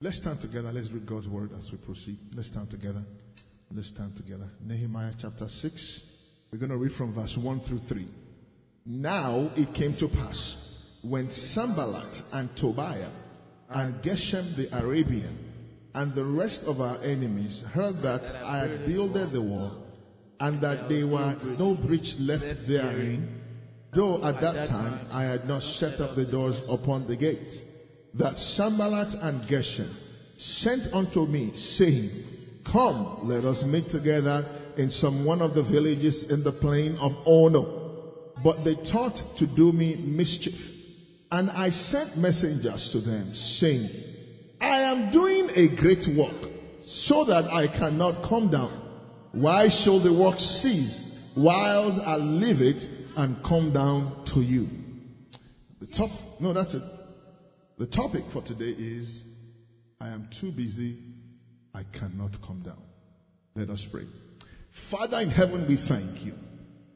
Let's stand together. Let's read God's word as we proceed. Let's stand together. Let's stand together. Nehemiah chapter 6. We're going to read from verse 1 through 3. Now it came to pass, when Sanballat and Tobiah and Geshem the Arabian and the rest of our enemies heard that I had builded the wall, and that there were no breach left therein, though at that time I had not set up the doors upon the gates, that Sanballat and Geshem sent unto me, saying, Come, let us meet together in some one of the villages in the plain of Ono. But they thought to do me mischief. And I sent messengers to them, saying, I am doing a great work, so that I cannot come down. Why shall the work cease, while I leave it and come down to you? The topic for today is, I am too busy, I cannot come down. Let us pray. Father in heaven, we thank you,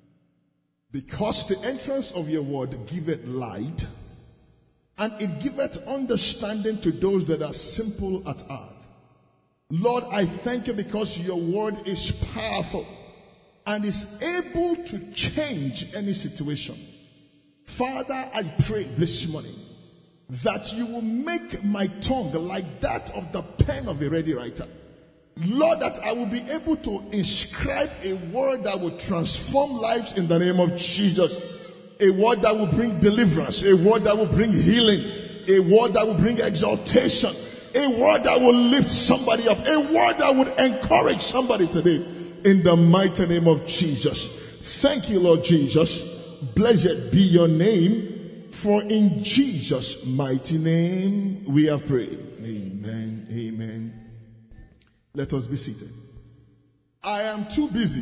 because the entrance of your word giveth light, and it giveth understanding to those that are simple at heart. Lord, I thank you because your word is powerful and is able to change any situation. Father, I pray this morning that you will make my tongue like that of the pen of a ready writer. Lord, that I will be able to inscribe a word that will transform lives in the name of Jesus. A word that will bring deliverance, a word that will bring healing, a word that will bring exaltation, a word that will lift somebody up, a word that would encourage somebody today in the mighty name of Jesus. Thank you, Lord Jesus. Blessed be your name, for in Jesus' mighty name we have prayed. Amen. Amen. Let us be seated. I am too busy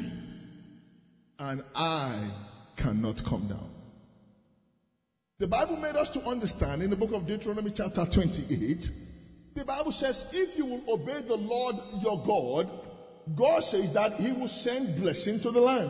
and I cannot come down. The Bible made us to understand in the book of Deuteronomy chapter 28, the Bible says, if you will obey the Lord your God, God says that he will send blessing to the land.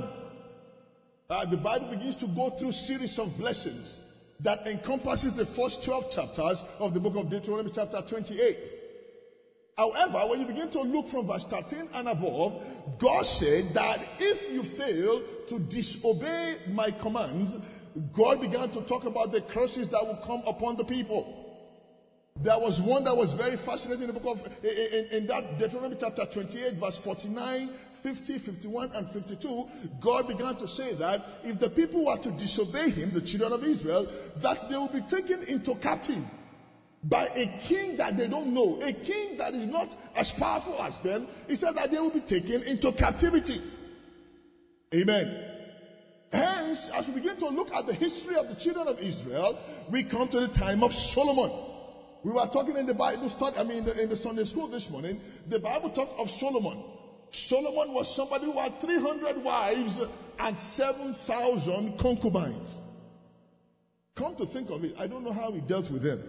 The Bible begins to go through a series of blessings that encompasses the first 12 chapters of the book of Deuteronomy chapter 28. However, when you begin to look from verse 13 and above, God said that if you fail to disobey my commands, God began to talk about the curses that will come upon the people. There was one that was very fascinating in the book of, in that Deuteronomy chapter 28, verse 49, 50, 51, and 52. God began to say that if the people were to disobey him, the children of Israel, that they will be taken into captivity by a king that they don't know, a king that is not as powerful as them. He said that they will be taken into captivity. Amen. Hence, as we begin to look at the history of the children of Israel, we come to the time of Solomon. We were talking in the Bible study, in the Sunday school this morning. The Bible talked of Solomon. Solomon was somebody who had 300 wives and 7,000 concubines. Come to think of it, I don't know how he dealt with them.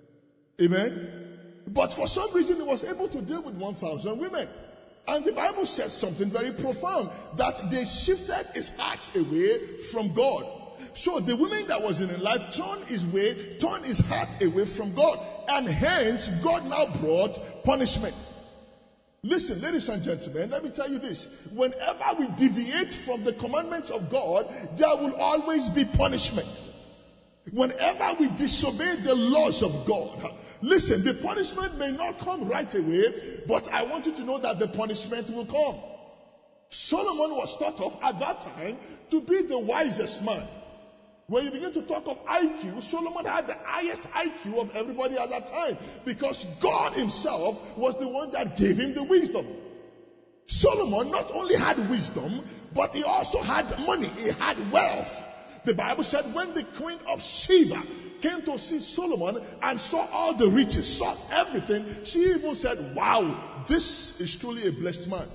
Amen. But for some reason, he was able to deal with 1,000 women. And the Bible says something very profound, that they shifted his heart away from God. So the women that was in his life turned his heart away from God. And hence, God now brought punishment. Listen, ladies and gentlemen, let me tell you this. Whenever we deviate from the commandments of God, there will always be punishment. Whenever we disobey the laws of God, listen, the punishment may not come right away, but I want you to know that the punishment will come. Solomon was thought of at that time to be the wisest man. When you begin to talk of IQ, Solomon had the highest IQ of everybody at that time, because God himself was the one that gave him the wisdom. Solomon not only had wisdom, but he also had money, he had wealth. The Bible said when the queen of Sheba came to see Solomon and saw all the riches, saw everything, she even said, wow, this is truly a blessed man.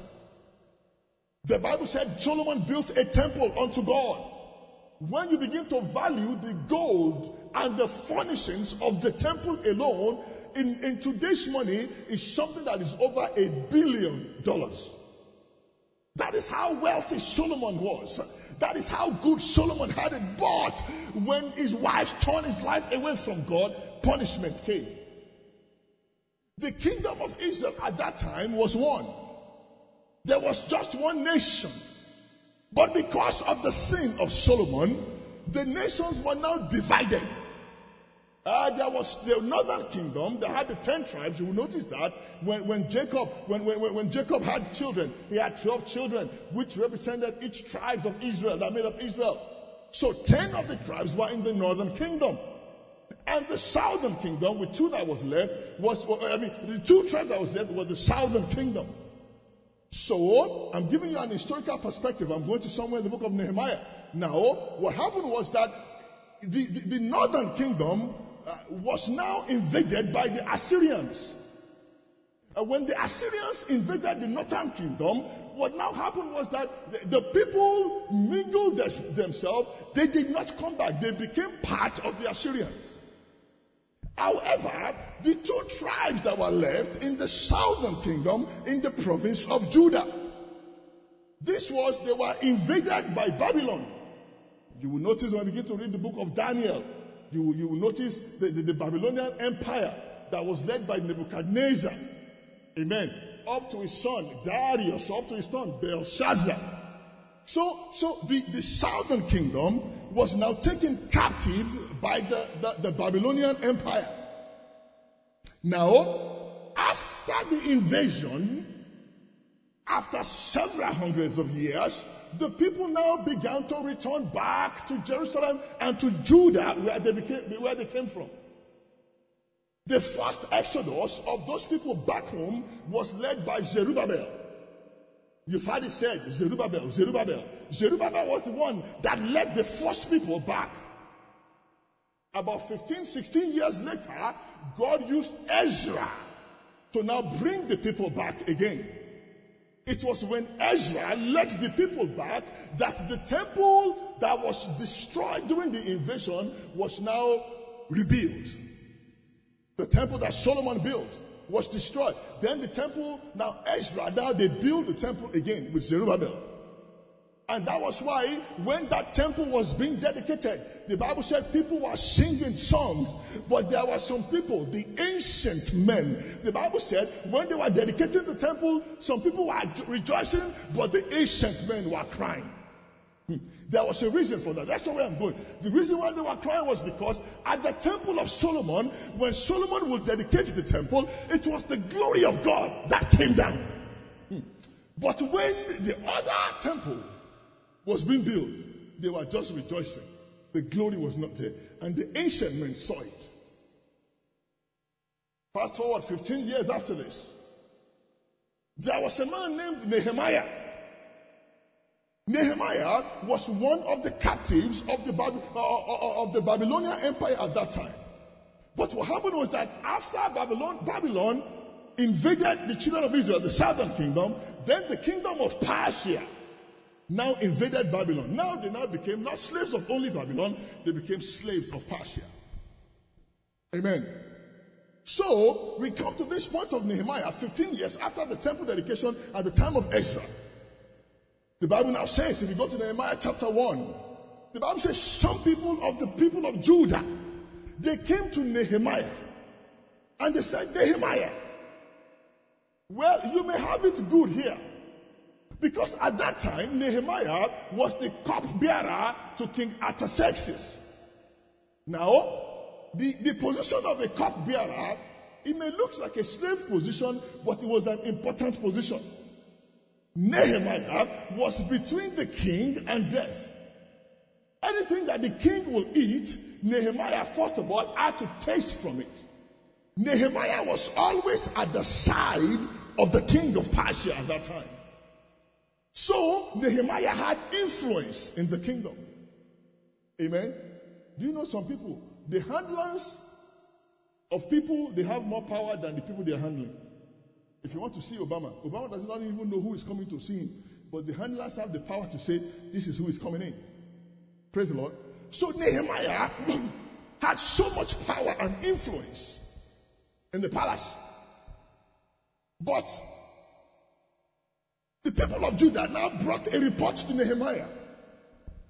The Bible said Solomon built a temple unto God. When you begin to value the gold and the furnishings of the temple alone, in today's money, is something that is over $1 billion. That is how wealthy Solomon was. That is how good Solomon had it. But when his wife turned his life away from God, punishment came. The kingdom of Israel at that time was one. There was just one nation. But because of the sin of Solomon, the nations were now divided. There was the northern kingdom that had the 10 tribes. You will notice that when Jacob had children, he had 12 children, which represented each tribe of Israel that made up Israel. So 10 of the tribes were in the northern kingdom. And the southern kingdom, with 2 that was left, the 2 tribes that was left were the southern kingdom. So, I'm giving you an historical perspective. I'm going to somewhere in the book of Nehemiah. Now, what happened was that the northern kingdom was now invaded by the Assyrians. When the Assyrians invaded the northern kingdom, what now happened was that the people mingled themselves. They did not come back. They became part of the Assyrians. However, the 2 tribes that were left in the southern kingdom in the province of Judah, they were invaded by Babylon. You will notice when you begin to read the book of Daniel, you will notice the Babylonian empire that was led by Nebuchadnezzar. Amen. Up to his son Darius, up to his son Belshazzar. So the southern kingdom was now taken captive by the Babylonian empire. Now, after the invasion, after several hundreds of years, the people now began to return back to Jerusalem and to Judah, where they came from. The first exodus of those people back home was led by Zerubbabel. You've heard it said, Zerubbabel. Zerubbabel was the one that led the first people back. About 15, 16 years later, God used Ezra to now bring the people back again. It was when Ezra led the people back that the temple that was destroyed during the invasion was now rebuilt. The temple that Solomon built was destroyed. Then the temple, they built the temple again with Zerubbabel. And that was why when that temple was being dedicated, the Bible said people were singing songs. But there were some people, the ancient men, the Bible said when they were dedicating the temple, some people were rejoicing, but the ancient men were crying. There was a reason for that. That's the way I'm going. The reason why they were crying was because at the temple of Solomon, when Solomon would dedicate the temple, it was the glory of God that came down. But when the other temple was being built, they were just rejoicing. The glory was not there. And the ancient men saw it. Fast forward 15 years after this, there was a man named Nehemiah. Nehemiah was one of the captives of the Babylonian Empire at that time. But what happened was that after Babylon invaded the children of Israel, the southern kingdom, then the kingdom of Persia now invaded Babylon. Now they became not slaves of only Babylon, they became slaves of Persia. Amen. So we come to this point of Nehemiah 15 years after the temple dedication at the time of Ezra. The Bible now says, if you go to Nehemiah chapter 1, the Bible says some people of Judah, they came to Nehemiah and they said, Nehemiah, well, you may have it good here. Because at that time, Nehemiah was the cupbearer to King Artaxerxes. Now, the position of a cupbearer, it may look like a slave position, but it was an important position. Nehemiah was between the king and death. Anything that the king will eat, Nehemiah, first of all, had to taste from it. Nehemiah was always at the side of the king of Persia at that time. So, Nehemiah had influence in the kingdom. Amen? Do you know some people, the handlers of people, they have more power than the people they are handling. If you want to see Obama does not even know who is coming to see him. But the handlers have the power to say, this is who is coming in. Praise the Lord. So Nehemiah had so much power and influence in the palace. But the people of Judah now brought a report to Nehemiah.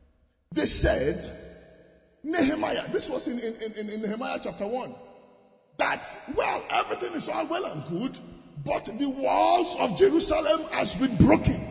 They said, Nehemiah, this was in Nehemiah chapter 1. that, well, everything is all well and good, but the walls of Jerusalem has been broken.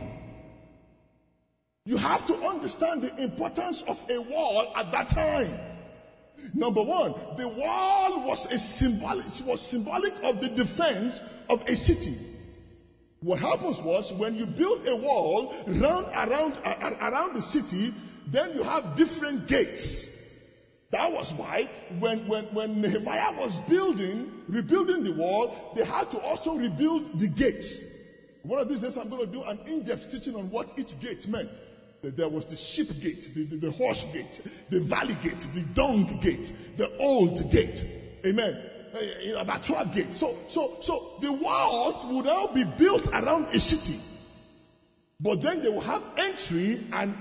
You have to understand the importance of a wall at that time. Number one, the wall was symbolic of the defense of a city. What happens was, when you build a wall around the city, then you have different gates. That was why when Nehemiah was rebuilding the wall, they had to also rebuild the gates. One of these days I'm going to do an in-depth teaching on what each gate meant. There was the sheep gate, the horse gate, the valley gate, the dung gate, the old gate. Amen. About 12 gates. So the walls would now be built around a city. But then they will have entry and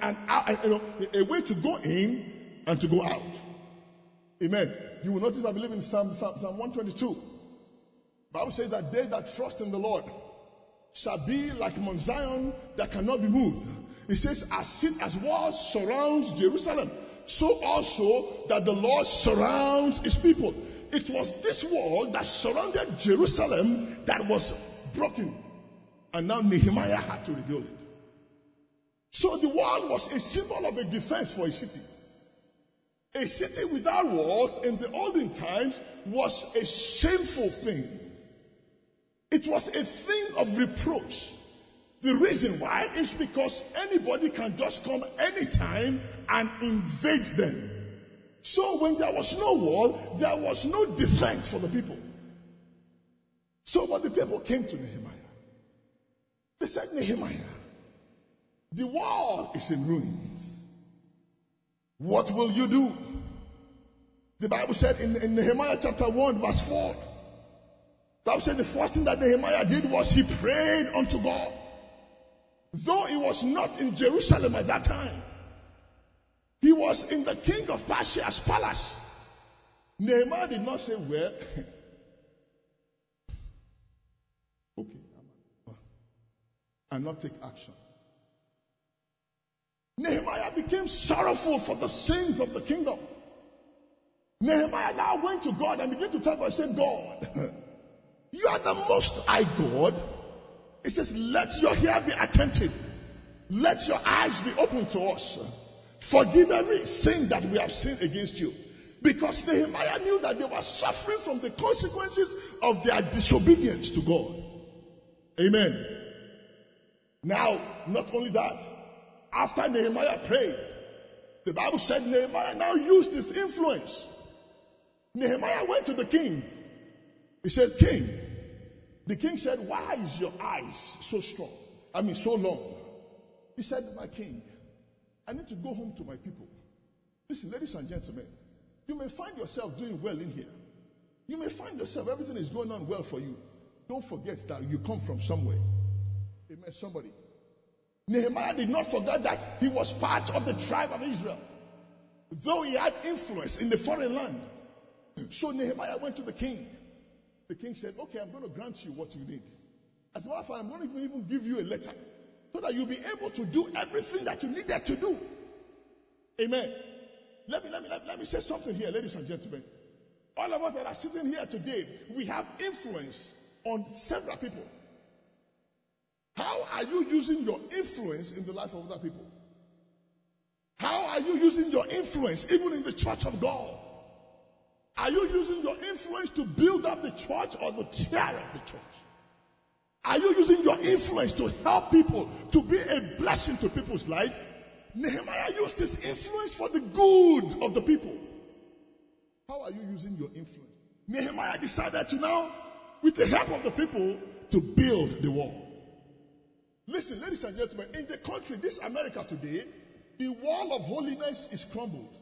a way to go in and to go out. Amen. You will notice, I believe, in Psalm 122. The Bible says that they that trust in the Lord shall be like Mount Zion that cannot be moved. It says, as walls surrounds Jerusalem, so also that the Lord surrounds his people. It was this wall that surrounded Jerusalem that was broken. And now Nehemiah had to rebuild it. So the wall was a symbol of a defense for a city. A city without walls in the olden times was a shameful thing. It was a thing of reproach. The reason why is because anybody can just come anytime and invade them. So when there was no wall, there was no defense for the people. So when the people came to Nehemiah, they said, Nehemiah, the wall is in ruins. What will you do? The Bible said in Nehemiah chapter 1 verse 4, the Bible said the first thing that Nehemiah did was he prayed unto God. Though he was not in Jerusalem at that time, he was in the king of Persia's palace. Nehemiah did not say, well, okay, and not take action. Nehemiah became sorrowful for the sins of the kingdom. Nehemiah now went to God and began to tell God, say, God, you are the most high God. He says, let your ear be attentive. Let your eyes be open to us. Forgive every sin that we have sinned against you. Because Nehemiah knew that they were suffering from the consequences of their disobedience to God. Amen. Now, not only that, after Nehemiah prayed, the Bible said Nehemiah now used his influence. Nehemiah went to the king. He said, King. The king said, why is your eyes so strong? So long. He said, my king, I need to go home to my people. Listen, ladies and gentlemen, you may find yourself doing well in here. You may find yourself, everything is going on well for you. Don't forget that you come from somewhere. Amen, somebody. Nehemiah did not forget that he was part of the tribe of Israel, though he had influence in the foreign land. So Nehemiah went to the king. The king said, okay, I'm going to grant you what you need. As a matter of fact, I'm going to even give you a letter so that you'll be able to do everything that you needed to do. Amen. Let me say something here, ladies and gentlemen. All of us that are sitting here today, we have influence on several people. How are you using your influence in the life of other people? How are you using your influence even in the church of God? Are you using your influence to build up the church or to tear up the church? Are you using your influence to help people, to be a blessing to people's life? Nehemiah used his influence for the good of the people. How are you using your influence? Nehemiah decided to now, with the help of the people, to build the wall. Listen, ladies and gentlemen, in the country, this America today, the wall of holiness is crumbled.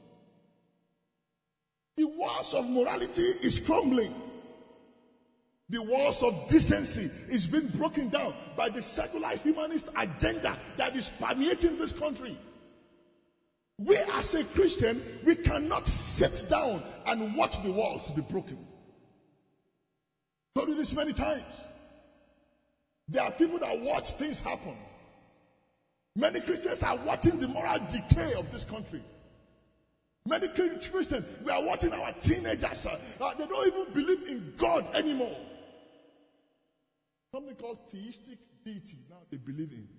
The walls of morality is crumbling. The walls of decency is being broken down by the secular humanist agenda that is permeating this country. We as a Christian, we cannot sit down and watch the walls be broken. I've told you this many times. There are people that watch things happen. Many Christians are watching the moral decay of this country. Many Christians, we are watching our teenagers. They don't even believe in God anymore. Something called theistic deity. Now they believe in.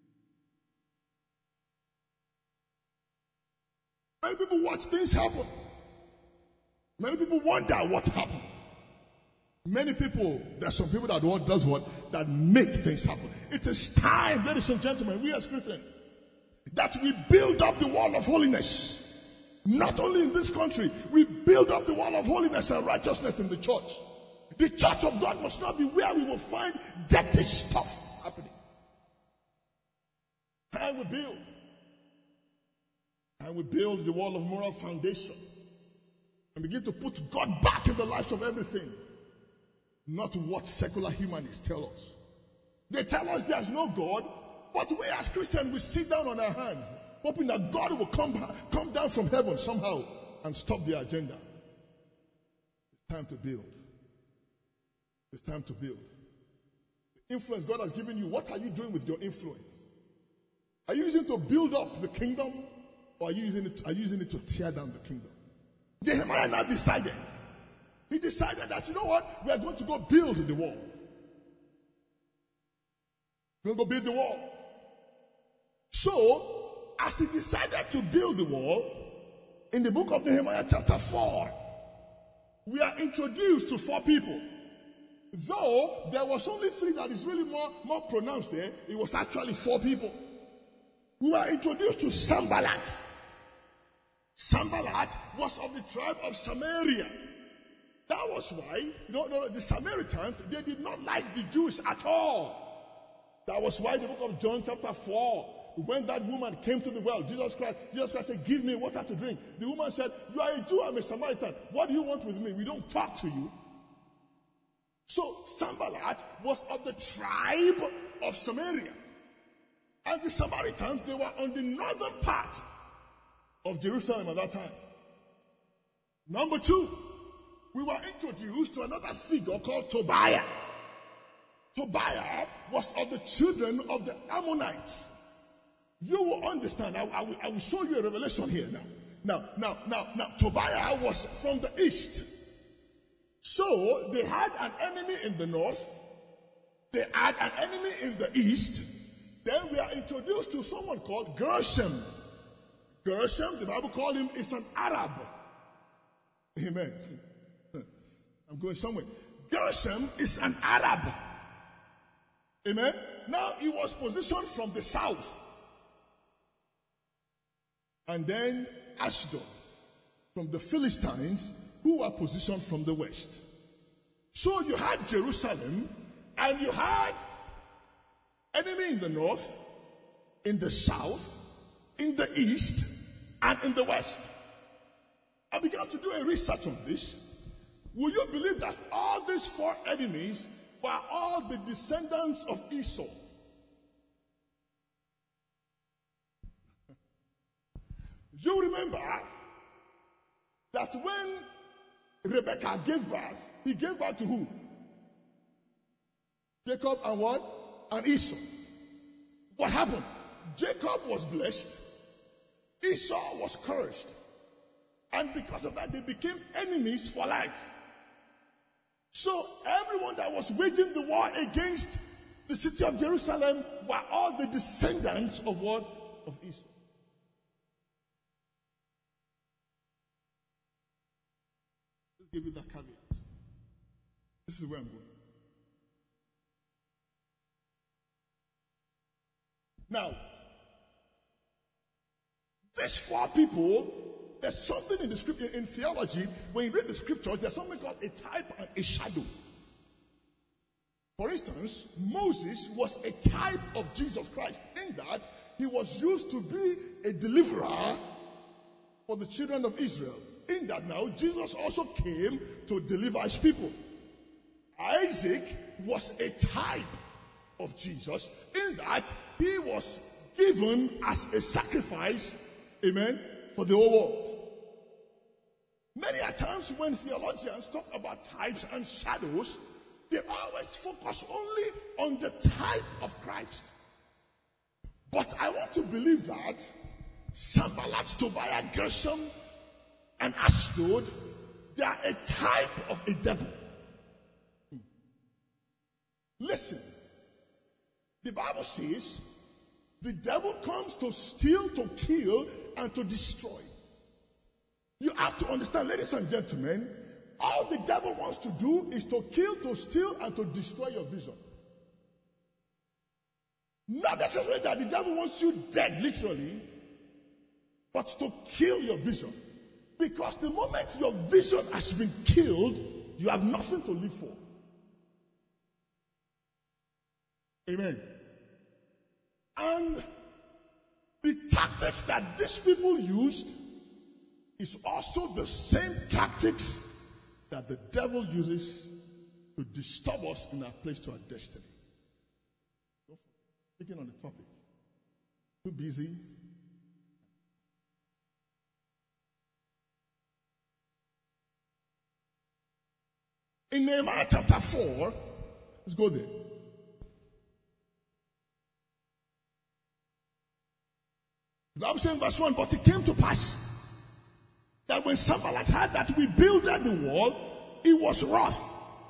Many people watch things happen. Many people wonder what happened. Many people, there's some people that does what? That make things happen. It is time, ladies and gentlemen, we as Christians, that we build up the wall of holiness. Not only in this country, we build up the wall of holiness and righteousness in the church. The church of God must not be where we will find dirty stuff happening. And we build the wall of moral foundation and begin to put God back in the lives of everything. Not what secular humanists tell us. They tell us there's no God, but we as Christians, we sit down on our hands, hoping that God will come down from heaven somehow and stop the agenda. It's time to build. It's time to build. The influence God has given you, what are you doing with your influence? Are you using it to build up the kingdom, or are you using it to tear down the kingdom? Nehemiah now decided. He decided that, you know what? We are going to go build the wall. We're going to go build the wall. So, as he decided to build the wall, in the book of Nehemiah chapter 4, we are introduced to 4 people. Though there was only 3 that is really more pronounced there, it was actually 4 people. We were introduced to Sanballat. Sanballat was of the tribe of Samaria. That was why, the Samaritans, they did not like the Jews at all. That was why the book of John chapter 4, when that woman came to the well, Jesus Christ said, give me water to drink. The woman said, you are a Jew, I'm a Samaritan. What do you want with me? We don't talk to you. So Sanballat was of the tribe of Samaria. And the Samaritans, they were on the northern part of Jerusalem at that time. Number 2, we were introduced to another figure called Tobiah. Tobiah was of the children of the Ammonites. You will understand. I will show you a revelation here now. Now, Tobiah was from the east. So they had an enemy in the north. They had an enemy in the east. Then we are introduced to someone called Gershom. Gershom, the Bible called him, is an Arab. Amen. I'm going somewhere. Gershom is an Arab. Amen. Now he was positioned from the south. And then Ashdod, from the Philistines, who were positioned from the west. So you had Jerusalem, and you had enemy in the north, in the south, in the east, and in the west. I began to do a research on this. Will you believe that all these 4 enemies were all the descendants of Esau? You remember that when Rebekah gave birth, he gave birth to who? Jacob and what? And Esau. What happened? Jacob was blessed. Esau was cursed. And because of that, they became enemies for life. So everyone that was waging the war against the city of Jerusalem were all the descendants of what? Of Esau. Let's give you that caveat. This is where I'm going. Now, these 4 people, there's something in the scripture, in theology, when you read the scriptures, there's something called a type and a shadow. For instance, Moses was a type of Jesus Christ in that he was used to be a deliverer for the children of Israel. In that now, Jesus also came to deliver his people. Isaac was a type of Jesus in that he was given as a sacrifice, amen, for the whole world. Many a times when theologians talk about types and shadows, they always focus only on the type of Christ. But I want to believe that Sanballat, Tobiah, Gershom, and Ashdod, they are a type of a devil. Listen, the Bible says the devil comes to steal, to kill, and to destroy. You have to understand, ladies and gentlemen, all the devil wants to do is to kill, to steal, and to destroy your vision. Not necessarily that the devil wants you dead, literally, but to kill your vision. Because the moment your vision has been killed, you have nothing to live for. Amen. And the tactics that these people used is also the same tactics that the devil uses to disturb us in our place to our destiny. Speaking on the topic. Too busy. In Nehemiah chapter 4, let's go there. The Bible says in verse 1, but it came to pass that when Sanballat heard that we builded the wall, he was wroth.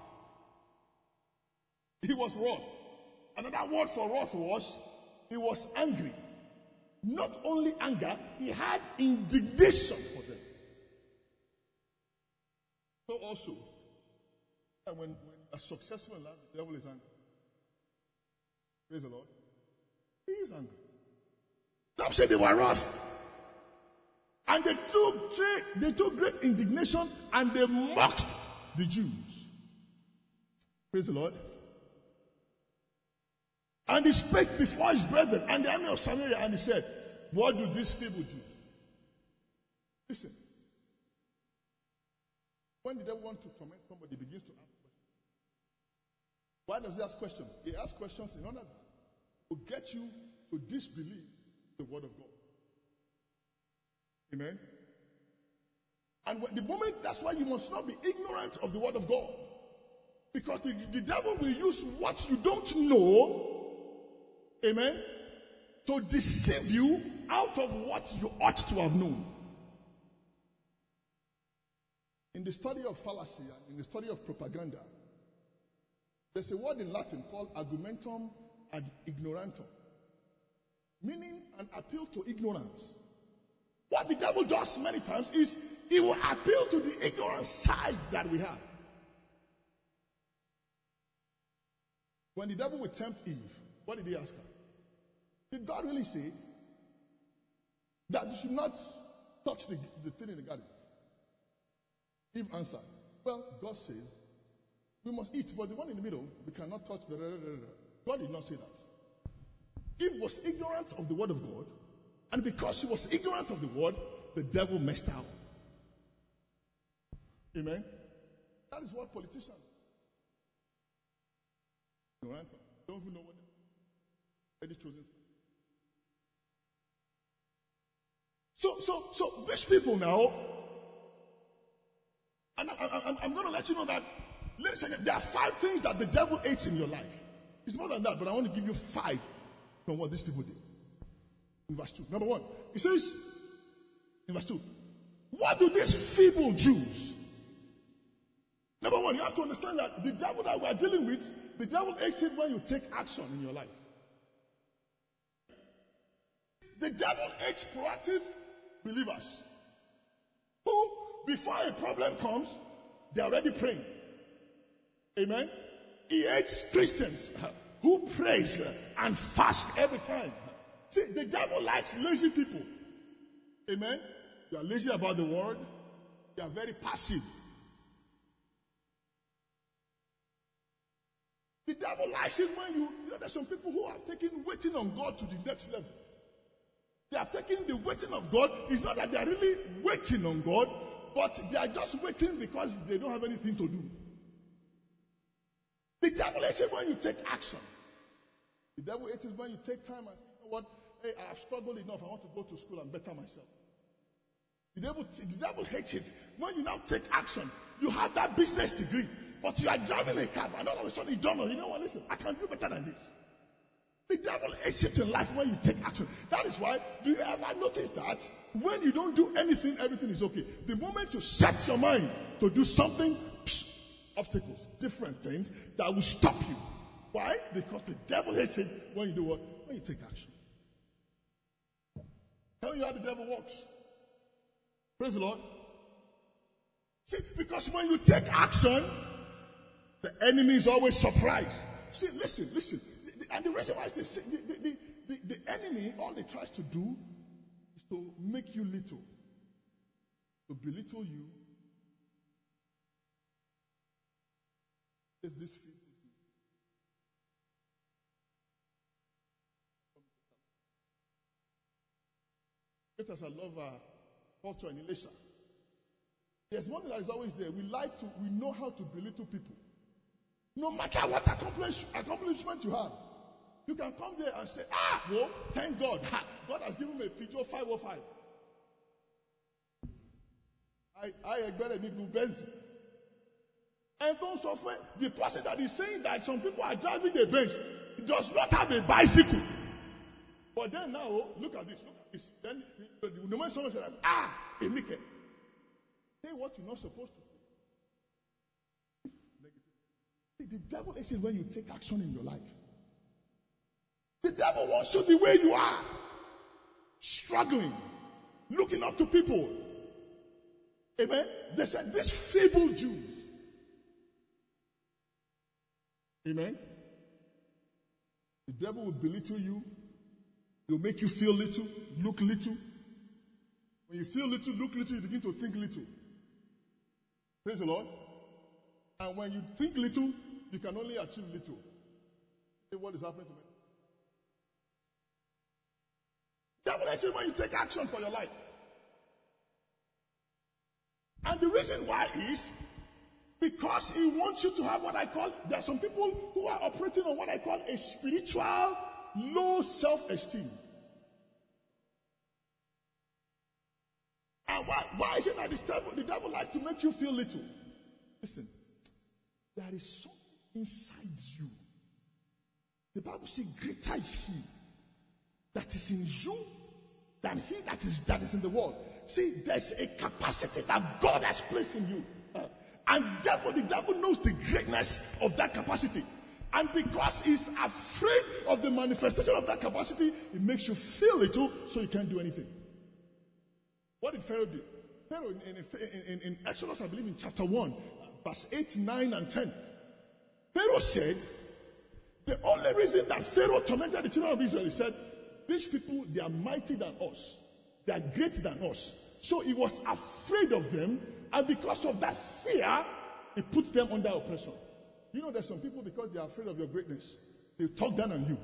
He was wroth. Another word for wrath was, he was angry. Not only anger, he had indignation for them. So also, when you are successful in life, the devil is angry. Praise the Lord. He is angry. Some say they were wrath. And they took great indignation and they mocked the Jews. Praise the Lord. And he spake before his brethren and the army of Samaria, and he said, what do these feeble Jews? Listen. When the devil wants to torment somebody, he begins to ask questions. Why does he ask questions? He asks questions in order to get you to disbelieve the word of God. Amen. And the moment, that's why you must not be ignorant of the word of God. Because the devil will use what you don't know, amen, to deceive you out of what you ought to have known. In the study of fallacy and in the study of propaganda, there's a word in Latin called argumentum ad ignorantum, meaning an appeal to ignorance. What the devil does many times is he will appeal to the ignorant side that we have. When the devil would tempt Eve, what did he ask her? Did God really say that you should not touch the thing in the garden? Eve answered, well, God says we must eat, but the one in the middle, we cannot touch the... God did not say that. Eve was ignorant of the word of God, and because she was ignorant of the word, the devil messed her up. Amen? That is what politicians ignorant. Don't even know what they're choosing. So these people now, and I'm going to let you know that, ladies and gentlemen, there are 5 things that the devil hates in your life. It's more than that, but I want to give you 5 from what these people did. In verse 2. Number 1, he says, in verse 2, what do these feeble Jews? Number 1, you have to understand that the devil that we are dealing with, the devil hates it when you take action in your life. The devil hates proactive believers who, before a problem comes, they're already praying. Amen? He hates Christians who praise and fast every time. See, the devil likes lazy people. Amen? You are lazy about the word. You are very passive. The devil likes it when you know, there's some people who have taken waiting on God to the next level. They have taken the waiting of God. It's not that they are really waiting on God, but they are just waiting because they don't have anything to do. The devil hates it when you take action. The devil hates it when you take time and say, you know what, hey, I have struggled enough. I want to go to school and better myself. The devil hates it when you now take action. You have that business degree, but you are driving a car, and all of a sudden you don't know. You know what? Listen, I can do better than this. The devil hates it in life when you take action. That is why, do you ever notice that when you don't do anything, everything is okay? The moment you set your mind to do something, obstacles, different things that will stop you. Why? Because the devil hates it when you do what? When you take action. Tell you how the devil works. Praise the Lord. See, because when you take action, the enemy is always surprised. See, listen. And the reason why is this, the enemy, all he tries to do is to make you little, to belittle you. There's this feeling. Just as I love culture and Elisha. There's one thing that is always there. We know how to belittle people. No matter what accomplishment you have. You can come there and say, well, thank God. God has given me a picture 505. I better be good Benz. And don't suffer. The person that is saying that some people are driving a Benz does not have a bicycle. But then now, look at this. Then the moment someone says, Emike, say what you're not supposed to say. The devil is it when you take action in your life. The devil wants you the way you are. Struggling. Looking up to people. Amen. They said, these feeble Jews. Amen. The devil will belittle you. He'll make you feel little, look little. When you feel little, look little, you begin to think little. Praise the Lord. And when you think little, you can only achieve little. See what is happening to me? Devil hates it when you take action for your life. And the reason why is because he wants you to have what I call, there are some people who are operating on what I call a spiritual low self-esteem. And why is it that the devil likes to make you feel little? Listen, there is something inside you. The Bible says, greater is he that is in you than he that is in the world. See, there's a capacity that God has placed in you. And therefore, the devil knows the greatness of that capacity. And because he's afraid of the manifestation of that capacity, it makes you feel little, so you can't do anything. What did Pharaoh do? Pharaoh in Exodus, I believe in chapter 1, verse 8, 9, and 10. Pharaoh said, the only reason that Pharaoh tormented the children of Israel, he said, these people, they are mighty than us. They are greater than us. So he was afraid of them, and because of that fear, he put them under oppression. You know, there's some people, because they are afraid of your greatness, they talk down on you.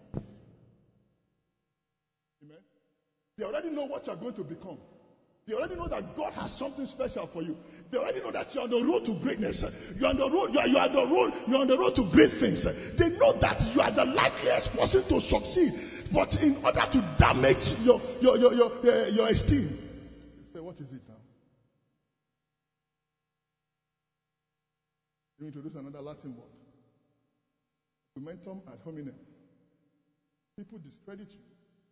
Amen. They already know what you're going to become. They already know that God has something special for you. They already know that you're on the road to greatness. You're on the road to great things. They know that you are the likeliest person to succeed. But in order to damage your esteem, say, what is it now? You introduce another Latin word. Momentum ad hominem. People discredit you.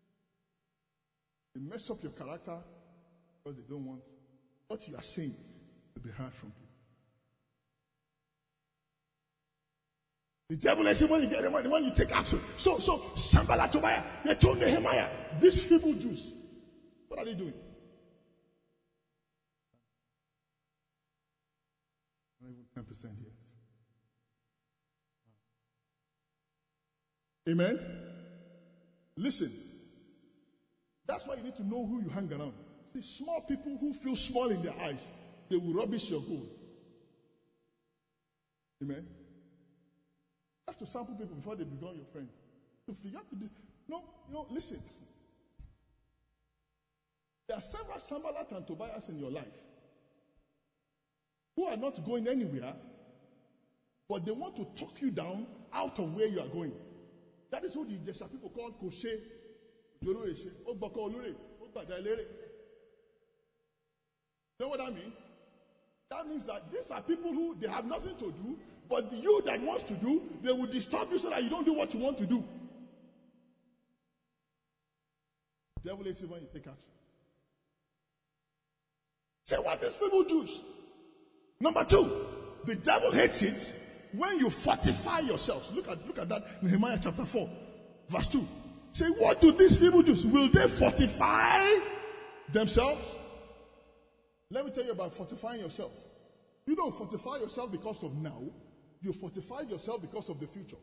They mess up your character because they don't want what you are saying to be heard from people. The devil is when you take action. So Sanballat, Tobiah, they told Nehemiah, these feeble Jews, what are they doing? Not even 10% yet. Amen? Listen. That's why you need to know who you hang around. See, small people who feel small in their eyes, they will rubbish your goal. Amen? You have to sample people before they become your friend. To figure out to do. No, listen. There are several Sanballat and Tobias in your life who are not going anywhere, but they want to talk you down out of where you are going. That is what the Jesha people call Koshe, Joroeshe, Ogbako Olure, Ogbadailere. You know what that means? That means that these are people who they have nothing to do, but you that wants to do, they will disturb you so that you don't do what you want to do. The devil hates it when you take action. Say what these people do. Number 2, the devil hates it when you fortify yourselves. Look at that, Nehemiah chapter 4, verse 2. Say, what do these people do? Will they fortify themselves? Let me tell you about fortifying yourself. You don't fortify yourself because of now. You fortify yourself because of the future.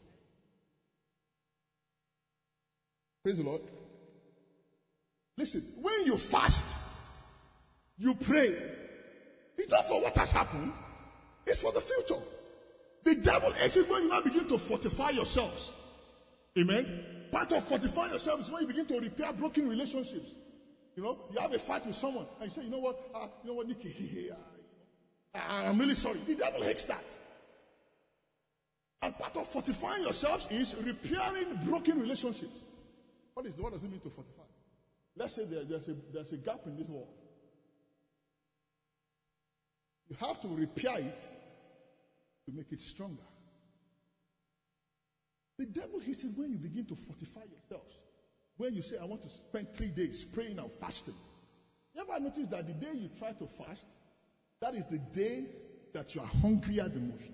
Praise the Lord. Listen, when you fast, you pray. It's not for what has happened. It's for the future. The devil hates it when you now begin to fortify yourselves. Amen. Part of fortifying yourself is when you begin to repair broken relationships. You know, you have a fight with someone and you say, you know what, Nikki, I'm really sorry. The devil hates that. And part of fortifying yourselves is repairing broken relationships. What does it mean to fortify? Let's say there's a gap in this wall. You have to repair it to make it stronger. The devil hates it when you begin to fortify yourselves. When you say, I want to spend 3 days praying and fasting. You ever notice that the day you try to fast, that is the day that you are hungrier the most?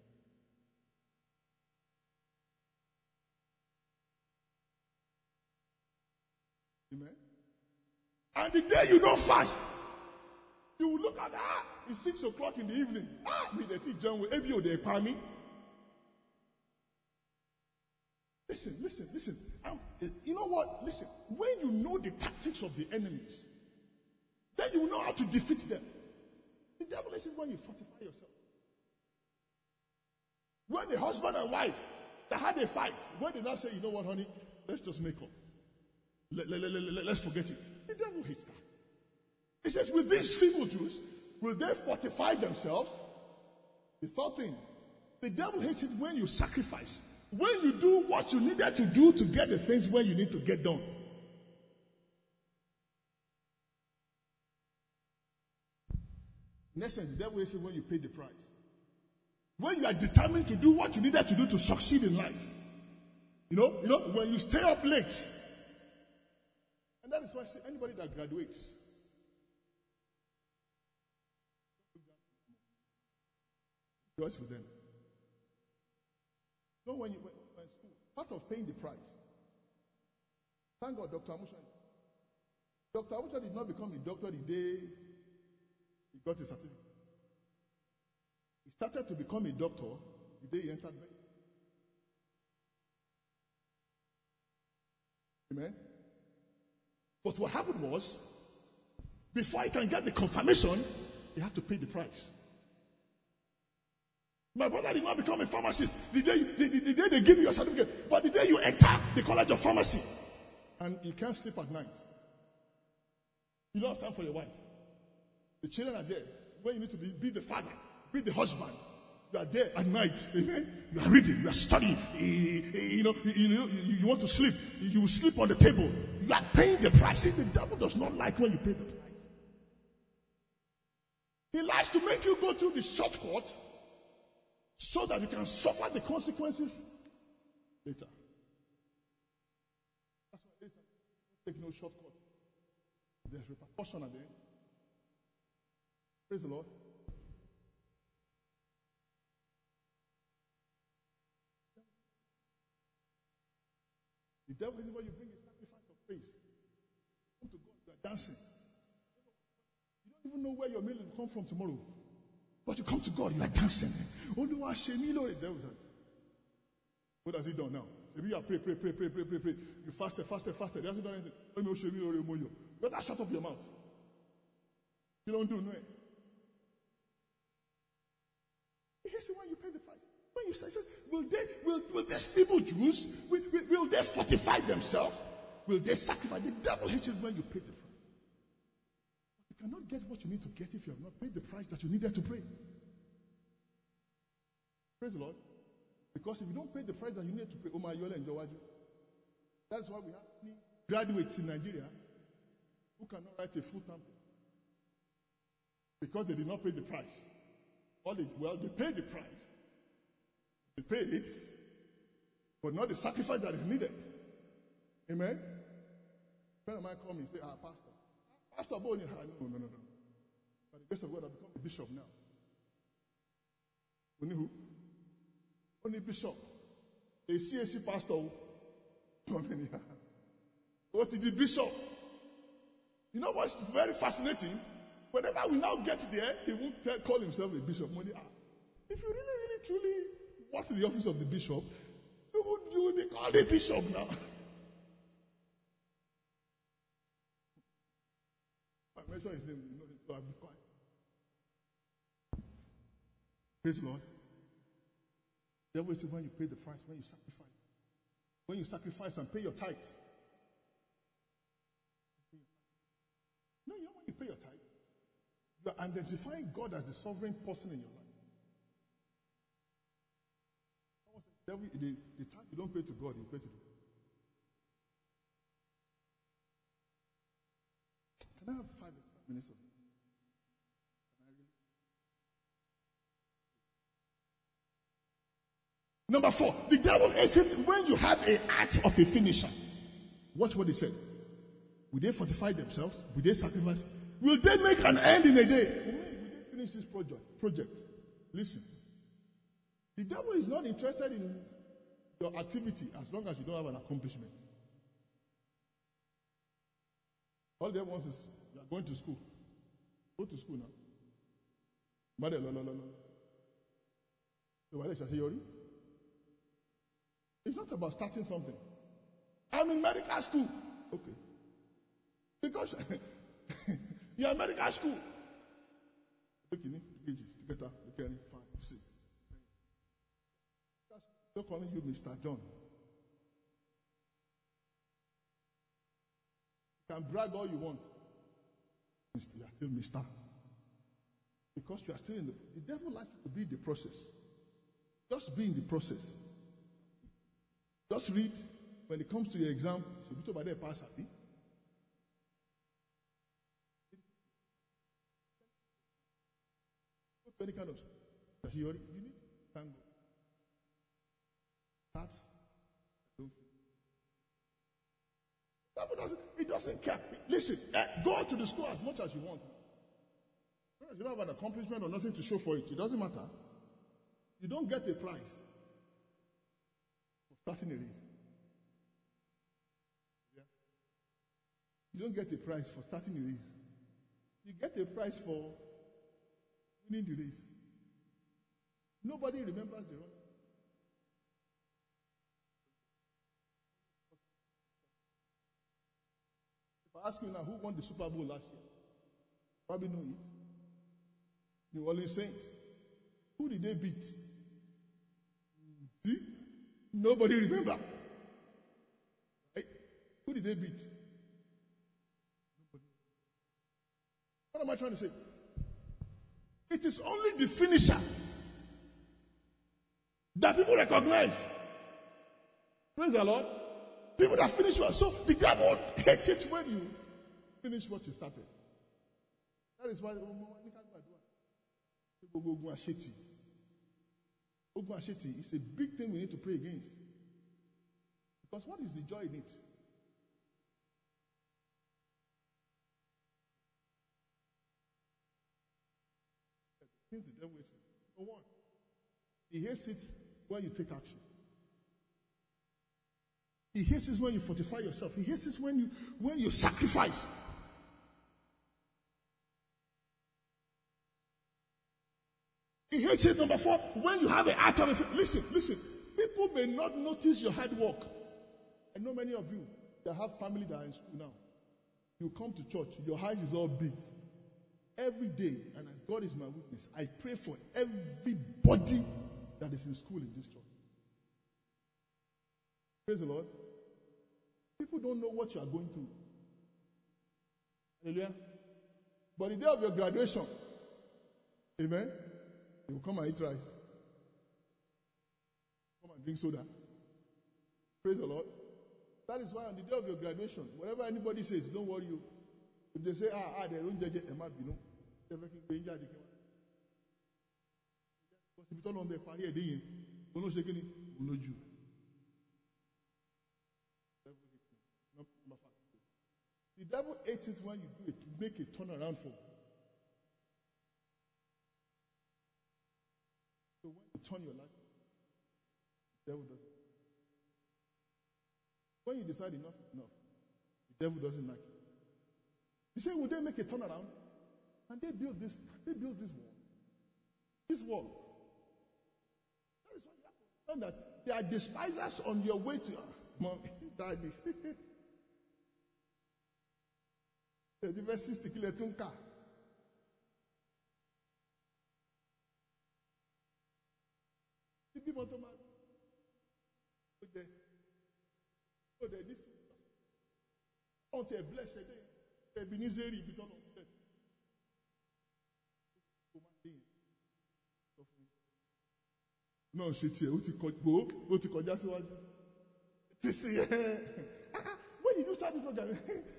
Amen. And the day you don't fast, you will look at it's 6 o'clock in the evening. Me the tea John will every day pay me. Listen. You know what? Listen. When you know the tactics of the enemies, then you will know how to defeat them. The devil is when you fortify yourself. When the husband and wife that had a fight, when they now say, you know what, honey, let's just make up. Let's forget it. The devil hates that. He says, with these feeble Jews, will they fortify themselves? The third thing, the devil hates it when you sacrifice. When you do what you needed to do to get the things where you need to get done. In essence, the devil hates it when you pay the price. When you are determined to do what you needed to do to succeed in life. You know, when you stay up late. And that is why I say anybody that graduates, rejoice with them. You know, when school, part of paying the price. Thank God, Dr. Amusha. Dr. Amusha did not become a doctor the day he got a certificate. He started to become a doctor the day he entered medicine. Amen. But what happened was, before he can get the confirmation, he had to pay the price. My brother did not become a pharmacist the day they give you your certificate, but the day you enter the college of pharmacy, and you can't sleep at night. You don't have time for your wife. The children are there. When you need to be the father, be the husband, you are there at night. Amen. You are reading, you are studying. You want to sleep. You will sleep on the table. You are paying the price. See, the devil does not like when you pay the price. He likes to make you go through the shortcut so that you can suffer the consequences later. That's why later, take no shortcut. There's repercussion at the end. Praise the Lord. The devil is when you bring a sacrifice of praise. Come to God, you are dancing. You don't even know where your meal will come from tomorrow. But you come to God, you are dancing. Oh, do I shame you, Lord? The devil said, what has he done now? Maybe you are pray. You fasted. He hasn't done anything. Let me shame you, Lord. You better shut up your mouth. You don't do no. He hates it when you pay the price. When you say, will these feeble Jews, will they fortify themselves? Will they sacrifice? The devil hates it when you pay the price. You cannot get what you need to get if you have not paid the price that you needed to pay. Praise the Lord. Because if you don't pay the price that you need to pay, that's why we have many graduates in Nigeria who cannot write a full-time because they did not pay the price. They paid the price. They paid it, but not the sacrifice that is needed. Amen? friend of mine called me and said, Pastor Boni, no. By the grace of God, I've become a bishop now. Only who? Only bishop. A CAC pastor. What is the bishop? You know what's very fascinating? Whenever we now get there, he won't call himself a bishop. If you really, truly work in the office of the bishop, you would be called a bishop now. I mention his name, you know him, so I'll be quiet. Praise the Lord. There was when you pay the price, when you sacrifice. When you sacrifice and pay your tithes. No, you know when you pay your tithe, you are identifying God as the sovereign person in your life. The tithe you don't pay to God, you pay to the devil. Can I have 5 minutes of it? Can I really? Number 4, the devil hates it when you have a heart of a finisher. Watch what he said. Will they fortify themselves? Will they sacrifice? Will they make an end in a day? Will they finish this project? Listen. The devil is not interested in your activity as long as you don't have an accomplishment. All they want is you are going to school. Go to school now. It's not about starting something. I'm in medical school. Okay. Because you're in medical school. They're calling you Mr. John. You can brag all you want. You are still Mr. Because you are still in the devil likes you to be in the process. Just be in the process. Just read. When it comes to your exam, so you talk about that pass happy. Any kind of you need tango. That's it doesn't care. Listen, go to the school as much as you want. You don't have an accomplishment or nothing to show for it. It doesn't matter. You don't get a prize for starting a race. Yeah. You don't get a prize for starting a race. You get a prize for winning the race. Nobody remembers the run. If I ask you now who won the Super Bowl last year, probably know it. New Orleans Saints. Who did they beat? See? Nobody remember. Right? Who did they beat? Nobody. What am I trying to say? It is only the finisher that people recognize. Praise the Lord. People that finish well. So the devil hates it when you finish what you started. That is why Ogun Asheti. Ogun Asheti is a big thing we need to pray against. Because what is the joy in it? Things the devil hates it. Number 1, he hates it when you take action. He hates it when you fortify yourself. He hates it when you sacrifice. He hates it, number 4, when you have a heart of a... Listen. People may not notice your hard work. I know many of you that have family that are in school now. You come to church, your eyes is all big. Every day, and as God is my witness, I pray for everybody that is in school in this church. Praise the Lord. People don't know what you are going through. Hallelujah. But the day of your graduation, amen, you will come and eat rice. Come and drink soda. Praise the Lord. That is why on the day of your graduation, whatever anybody says, don't worry you. If they say, they don't judge it, it might be no. Because if you don't know the party, you don't shake any, you know you. The devil hates it when you do it, make a turnaround for. So when you turn your life, the devil doesn't. When you decide enough is enough, the devil doesn't like it. You say, will they make a turnaround? And they build this wall. This wall. That is why you have to understand that there are despisers on your way to mom, that is. The verse 60 kilometer. The people to man. Oh, there this. Until blessed day, Ebenezer be done on blessed. No, she tell you to kọjá síwájú. When you do start the program,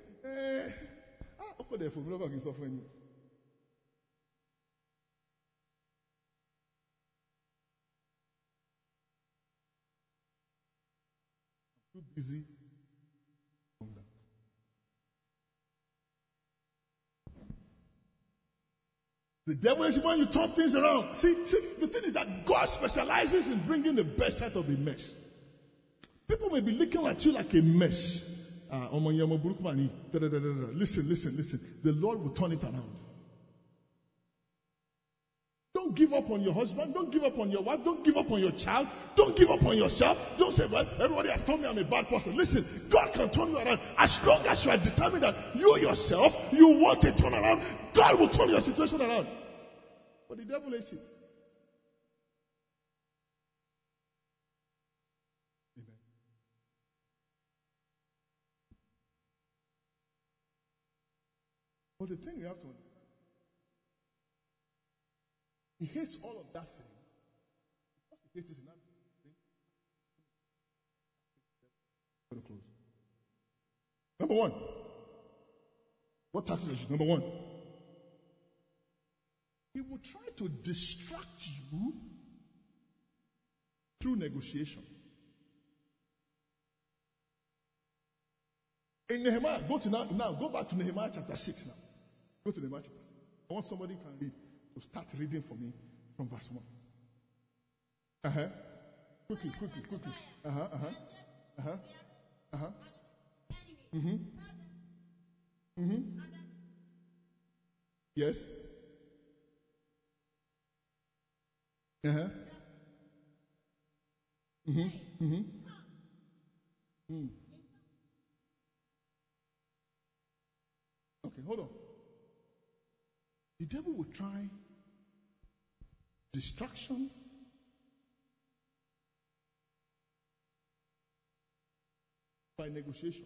ó kọ́ dẹ̀ fún mi lọ́kàn kí n sọ fún ẹni. I'm too busy. The devil is when you turn things around. See, the thing is that God specializes in bringing the best out of a mess. People may be looking at you like a mess. Listen. The Lord will turn it around. Don't give up on your husband. Don't give up on your wife. Don't give up on your child. Don't give up on yourself. Don't say, well, everybody has told me I'm a bad person. Listen, God can turn you around. As long as you are determined that you yourself, you want a turnaround, God will turn your situation around. But the devil hates it. Amen. But the thing you have to understand, he hates all of that thing. Because he hates it enough. I'm going to close. Number one. What tax is number one? He will try to distract you through negotiation. In Nehemiah, go back to Nehemiah chapter 6 now. Go to Nehemiah chapter 6. I want somebody who can read. To start reading for me from verse 1. Quickly. Yes. Okay, hold on. The devil will try distraction, by negotiation.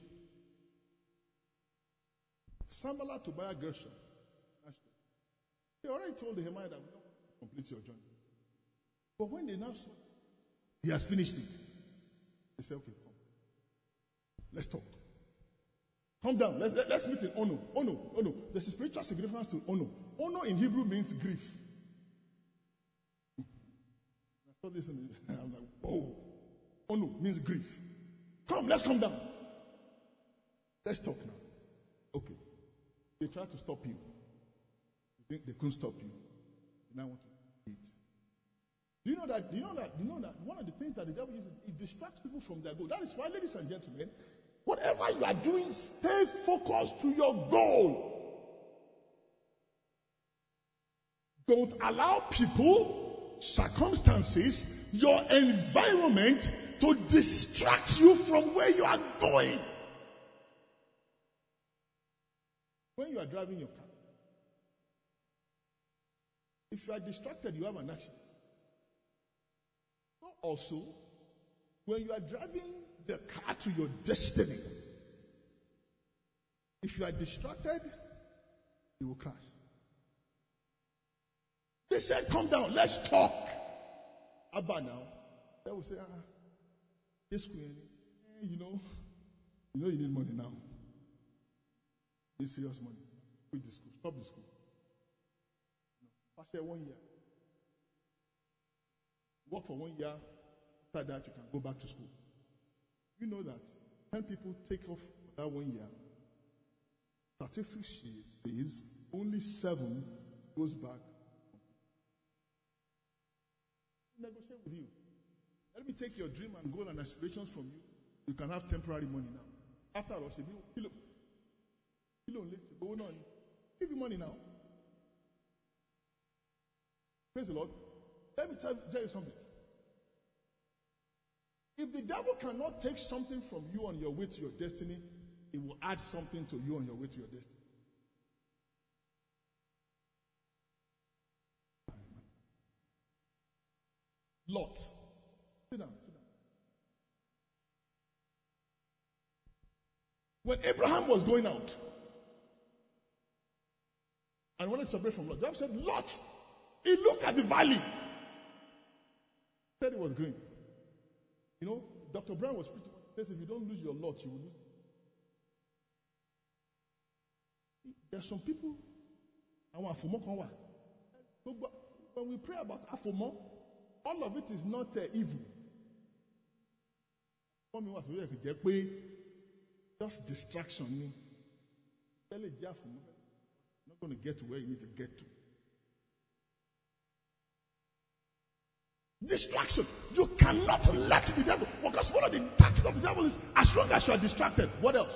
Sanballat, Tobiah, Gershom. They already told Nehemiah that we don't want to complete your journey. But when they now saw he has finished it, they said, okay, come. Let's talk. Come down. Let's meet in Ono. Ono. There's a spiritual significance to Ono. Ono in Hebrew means grief. I saw this and I was like, oh. Ono means grief. Come, let's come down. Let's talk now. Okay. They tried to stop you. They couldn't stop you. They now want to eat. Do you know that one of the things that the devil uses, it distracts people from their goal. That is why, ladies and gentlemen, whatever you are doing, stay focused to your goal. Don't allow people, circumstances, your environment to distract you from where you are going. When you are driving your car, if you are distracted, you have an accident. Also, when you are driving the car to your destiny, if you are distracted, you will crash. They said, come down, let's talk. Abba now, they will say, this queen, you know you need money now. You need serious money. Quit the school, stop the school. Pass here 1 year. Work for 1 year. After that, you can go back to school. You know that when people take off for that 1 year, statistics says only 7 goes back. Negotiate with you. Let me take your dream and goal and aspirations from you. You can have temporary money now. After all, give you money now. Praise the Lord. Let me tell you something. If the devil cannot take something from you on your way to your destiny, it will add something to you on your way to your destiny. Lot. Sit down. When Abraham was going out and wanted to separate from Lot, the Bible said, Lot, he looked at the valley. Said it was green. You know, Dr. Brown was preaching. He says, if you don't lose your Lot, you will lose. There are some people, when we pray about Afomo, all of it is not evil. Just distraction. You're not going to get to where you need to get to. Distraction. You cannot let the devil, because one of the tactics of the devil is as long as you are distracted, what else?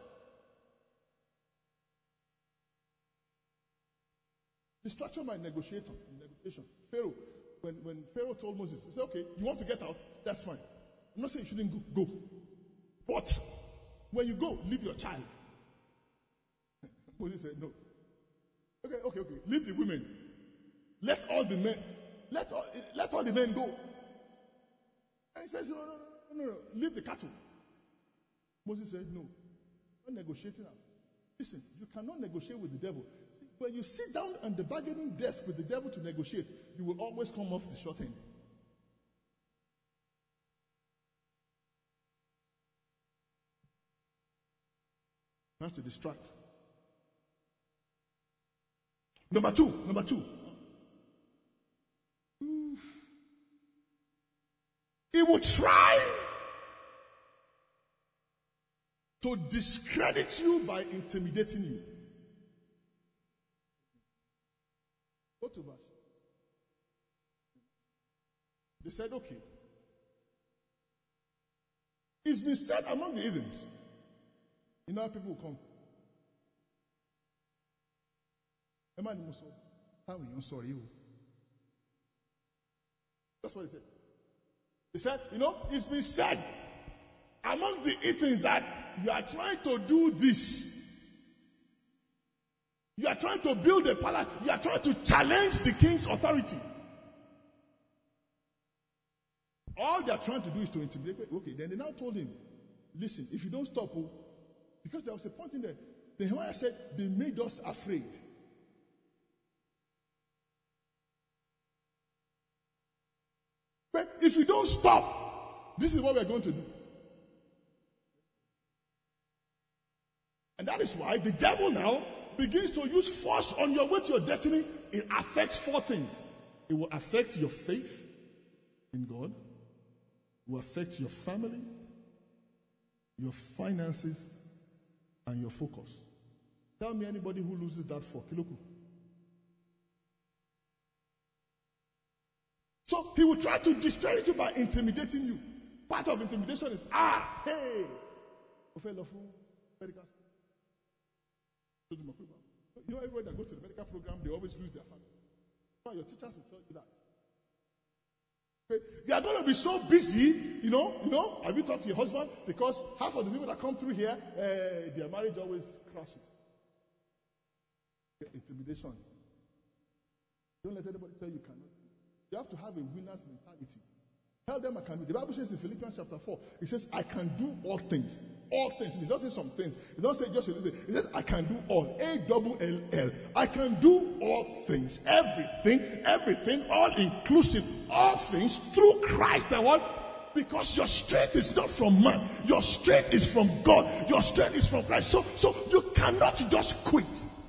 Distraction by negotiation. Pharaoh, when Pharaoh told Moses, he said, okay, you want to get out? That's fine. I'm not saying you shouldn't go. But when you go, leave your child. Moses said, no. Okay. Leave the women. Let all the men go. And he says, no. Leave the cattle. Moses said, no. I'm not negotiating. Listen, you cannot negotiate with the devil. See, when you sit down on the bargaining desk with the devil to negotiate, you will always come off the short end. That's to distract. Number two. He will try to discredit you by intimidating you. Go to verse. They said, okay. It's been said among the heathens. You know how people will come. Sorry. That's what he said. He said, it's been said among the heathens that you are trying to do this. You are trying to build a palace. You are trying to challenge the king's authority. All they are trying to do is to intimidate. Okay, then they now told him, listen, if you don't stop, because there was a point in there, the Nehemiah said, they made us afraid. But if you don't stop, this is what we're going to do. And that is why the devil now begins to use force on your way to your destiny. It affects 4 things. It will affect your faith in God. It will affect your family, your finances, and your focus. Tell me anybody who loses that 4. Kiloku. So he will try to discourage you by intimidating you. Part of intimidation is, hey. You know, everybody that goes to the medical program, they always lose their family. So your teachers will tell you that. Okay? They are going to be so busy, have you talked to your husband? Because half of the people that come through here, their marriage always crashes. Intimidation. Don't let anybody tell you cannot. You have to have a winner's mentality. Tell them I can do. The Bible says in Philippians chapter 4, it says, I can do all things. All things. It doesn't say some things. It doesn't say just a little. It says, I can do all. A-double-L-L. I can do all things. Everything, all inclusive. All things through Christ. And what? Because your strength is not from man. Your strength is from God. Your strength is from Christ. So you cannot just quit.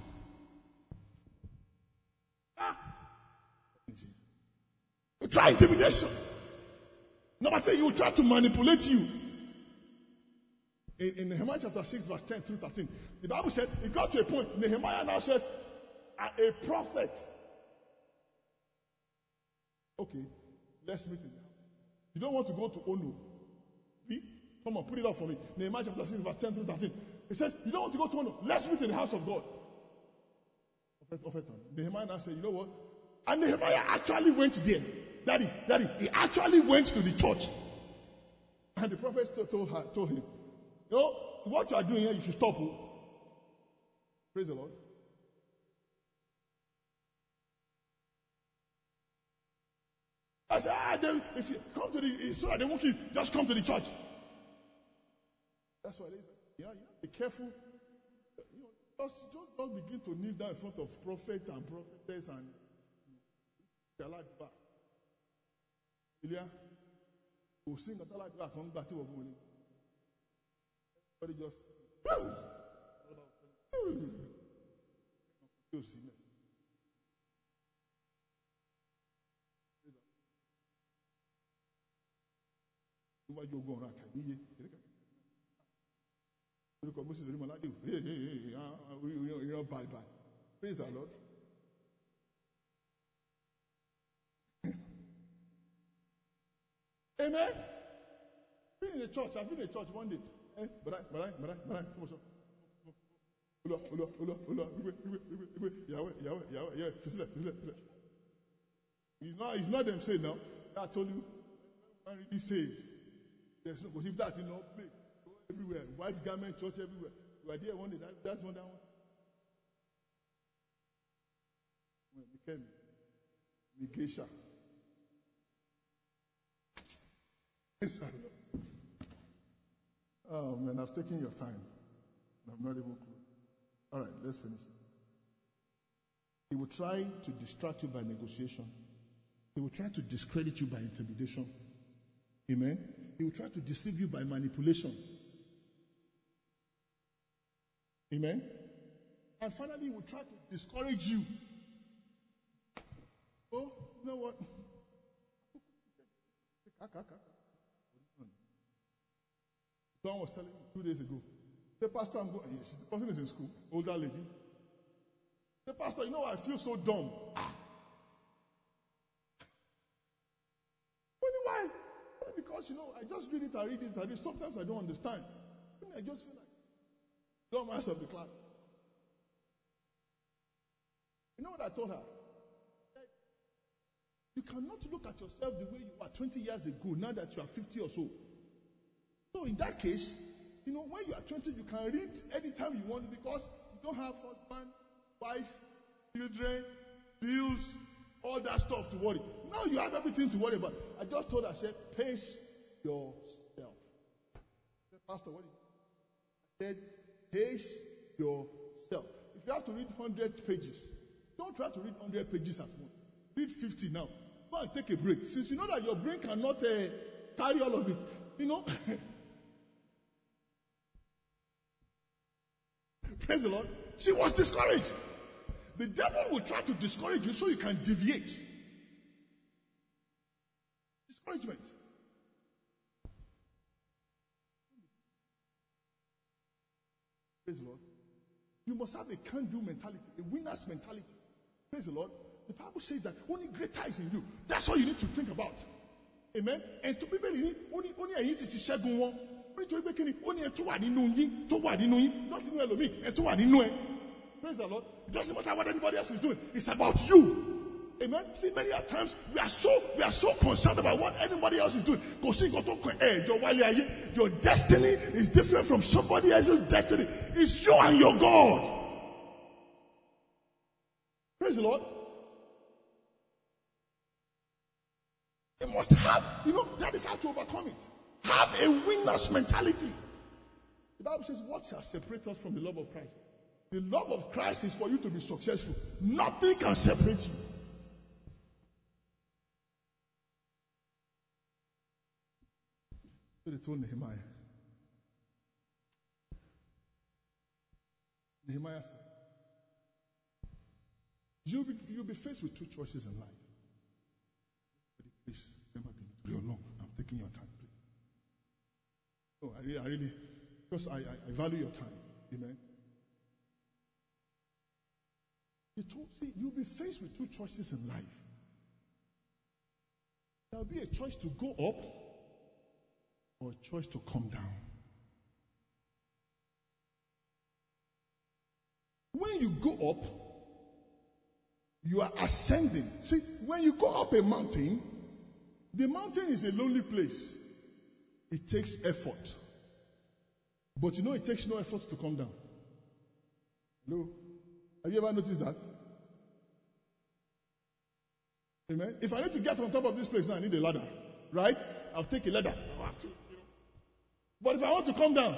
You try intimidation. Number 3, he will try to manipulate you. In Nehemiah chapter 6, verse 10 through 13, the Bible said, it got to a point, Nehemiah now says, a prophet. Okay, let's meet him. You don't want to go to Onu. Come on, put it up for me. Nehemiah chapter 6, verse 10 through 13. It says, you don't want to go to Onu. Let's meet in the house of God. Nehemiah now said, you know what? And Nehemiah actually went there. Daddy, he actually went to the church. And the prophet told him, you know, what you are doing here, you should stop. Praise the Lord. I said, if you come to the, so that they won't kill, just come to the church. That's why they say, yeah, be careful. You know, just begin to kneel down in front of prophet and prophetess and their life back. Ilya, we'll sing a life back on that. Everybody just, you'll see me. You go on, bye. Praise the Lord. Amen. I've been in a church one day. But I, He's not them saying now. I told you, I'm really saved. There's no, because if that, play everywhere, white garment, church everywhere. You are there one day, that's one that one. When it became Geisha. Oh man, I've taken your time. I'm not even close. All right, let's finish. He will try to distract you by negotiation. He will try to discredit you by intimidation. Amen. He will try to deceive you by manipulation. Amen. And finally, he will try to discourage you. Oh, you know what? Someone was telling me 2 days ago. The pastor, I'm going. Yes, the person is in school, older lady. The pastor, you know, I feel so dumb. Why? Because, I just read it. Sometimes I don't understand. I just feel like dumb ass of the class. You know what I told her? You cannot look at yourself the way you were 20 years ago, now that you are 50 or so. So in that case, when you are 20, you can read anytime you want because you don't have husband, wife, children, bills, all that stuff to worry. Now you have everything to worry about. I just told her, I said, pace yourself. I said, Pastor, what did you say? I said, pace yourself. If you have to read 100 pages, don't try to read 100 pages at once. Read 50 now. Go and take a break. Since you know that your brain cannot carry all of it, Praise the Lord. She was discouraged. The devil will try to discourage you so you can deviate. Discouragement. Praise the Lord. You must have a can-do mentality, a winner's mentality. Praise the Lord. The Bible says that only greater is in you. That's all you need to think about. Amen. And to be very only a hit is shagun one. Only a 2 1 in not in Elohim, and 2 1 in. Praise the Lord. It doesn't matter what anybody else is doing. It's about you. Amen. See, many times we are so concerned about what anybody else is doing. Your destiny is different from somebody else's destiny. It's you and your God. Praise the Lord. You must have, that is how to overcome it. Have a winner's mentality. The Bible says, what shall separate us from the love of Christ? The love of Christ is for you to be successful. Nothing can separate you. So they told Nehemiah. Nehemiah said, you'll be faced with 2 choices in life. Please, remember me. You're long. I'm taking your time, please. Oh, I really, because I value your time. Amen. You'll be faced with two choices in life. There'll be a choice to go up or a choice to come down. When you go up, you are ascending. See, when you go up a mountain, the mountain is a lonely place. It takes effort. But you know it takes no effort to come down. Hello? Have you ever noticed that? Amen? If I need to get on top of this place now, I need a ladder. Right? I'll take a ladder. But if I want to come down,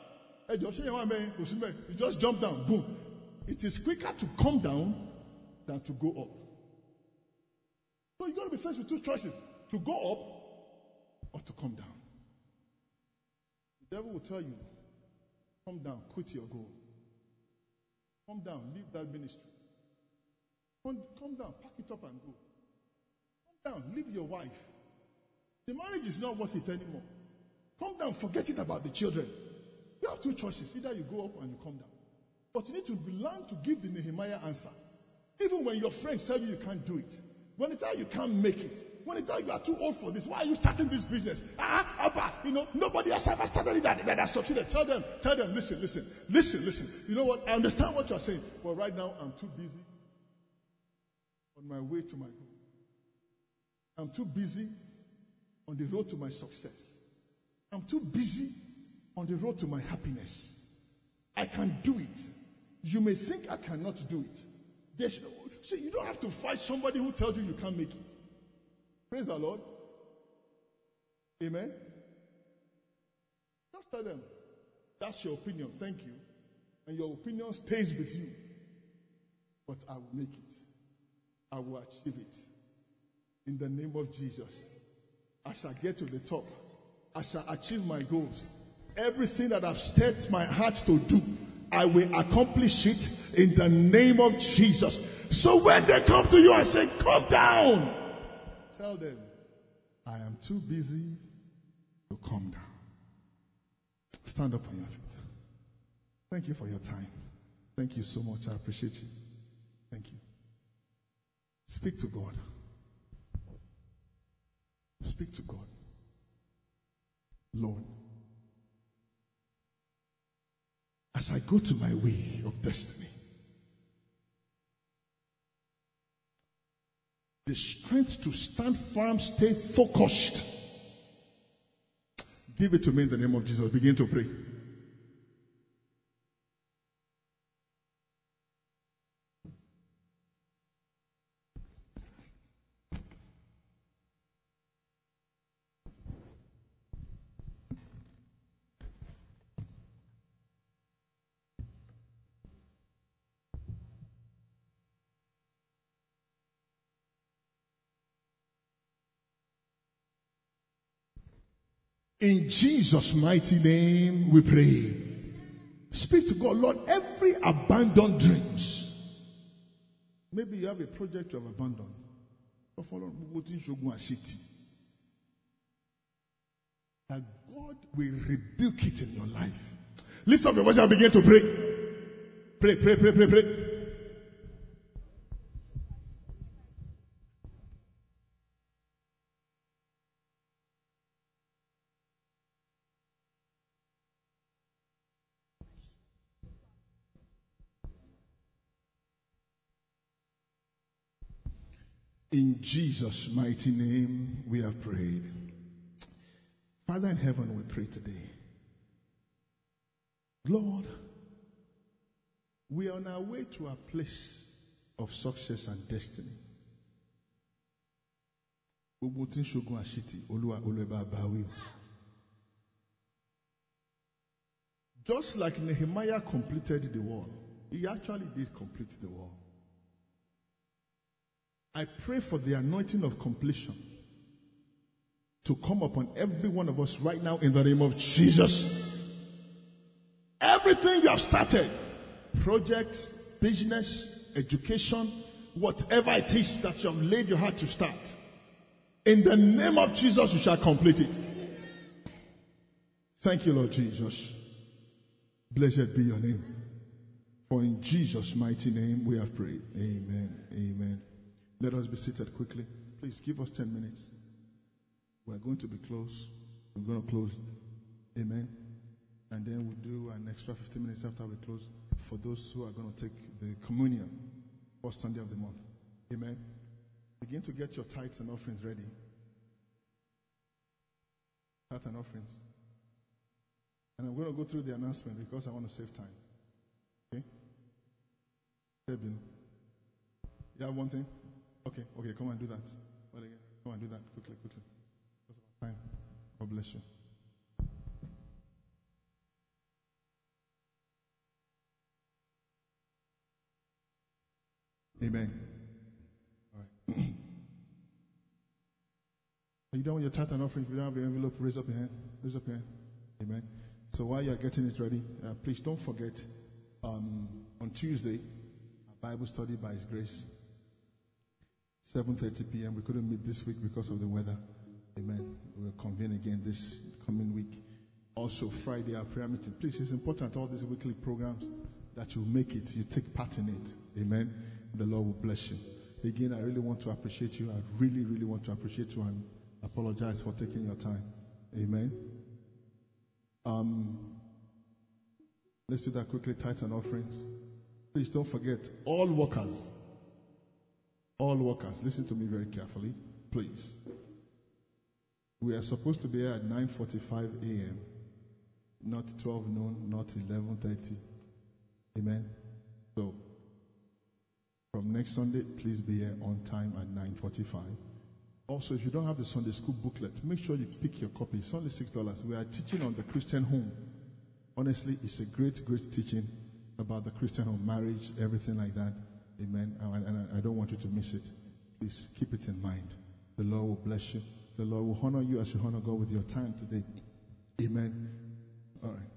you just jump down. Boom. It is quicker to come down than to go up. So you've got to be faced with two choices. To go up or to come down. The devil will tell you, come down, quit your goal. Come down, leave that ministry. Come down, pack it up and go. Come down, leave your wife. The marriage is not worth it anymore. Come down, forget it about the children. You have two choices. Either you go up and you come down. But you need to learn to give the Nehemiah answer. Even when your friends tell you you can't do it. When they tell you can't make it. When they tell you are too old for this. Why are you starting this business? Nobody has ever started it that has succeeded. Tell them, listen. You know what? I understand what you're saying. But right now, I'm too busy on my way to my goal. I'm too busy on the road to my success. I'm too busy on the road to my happiness. I can do it. You may think I cannot do it. See, you don't have to fight somebody who tells you can't make it. Praise the Lord. Amen. Just tell them, that's your opinion. Thank you. And your opinion stays with you. But I will make it. I will achieve it. In the name of Jesus. I shall get to the top. I shall achieve my goals. Everything that I've set my heart to do, I will accomplish it in the name of Jesus. So when they come to you and say, come down, tell them, I am too busy to come down. Stand up on your feet. Thank you for your time. Thank you so much. I appreciate you. Thank you. Speak to God. Speak to God. Lord, as I go to my way of destiny, the strength to stand firm, stay focused, give it to me in the name of Jesus. Begin to pray. In Jesus' mighty name we pray. Speak to God. Lord, every abandoned dreams. Maybe you have a project you have abandoned. That God will rebuke it in your life. Lift up your voice and begin to pray. Pray. In Jesus' mighty name we have prayed. Father in heaven, we pray today. Lord, we are on our way to a place of success and destiny. Just like Nehemiah completed the wall, he actually did complete the wall. I pray for the anointing of completion to come upon every one of us right now in the name of Jesus. Everything you have started, projects, business, education, whatever it is that you have laid your heart to start, in the name of Jesus you shall complete it. Thank you, Lord Jesus. Blessed be your name. For in Jesus' mighty name we have prayed. Amen. Amen. Let us be seated quickly. Please give us 10 minutes. We're going to be close. We're going to close. Amen. And then we'll do an extra 15 minutes after we close for those who are going to take the communion first Sunday of the month. Amen. Begin to get your tithes and offerings ready. Tithes and offerings. And I'm going to go through the announcement because I want to save time. Okay? You have one thing? Okay, come and do that. What again? Come and do that quickly. Because of our time. God bless you. Amen. All right. Are you done with your tithe and offering? If you don't have your envelope, raise up your hand. Raise up your hand. Amen. So while you are getting it ready, please don't forget, on Tuesday, our Bible study by His grace, 7:30 p.m. We couldn't meet this week because of the weather. Amen. We'll convene again this coming week. Also, Friday, our prayer meeting. Please, it's important, all these weekly programs, that you make it, you take part in it. Amen. The Lord will bless you. Again, I really want to appreciate you. I really, really want to appreciate you and apologize for taking your time. Amen. Let's do that quickly, tithes and offerings. Please don't forget, all workers, listen to me very carefully, please. We are supposed to be here at 9:45 a.m., not 12 noon, not 11:30. Amen. So, from next Sunday, please be here on time at 9:45. Also, if you don't have the Sunday school booklet, make sure you pick your copy. It's only $6. We are teaching on the Christian home. Honestly, it's a great, great teaching about the Christian home, marriage, everything like that. Amen. And I don't want you to miss it. Please keep it in mind. The Lord will bless you. The Lord will honor you as you honor God with your time today. Amen. All right.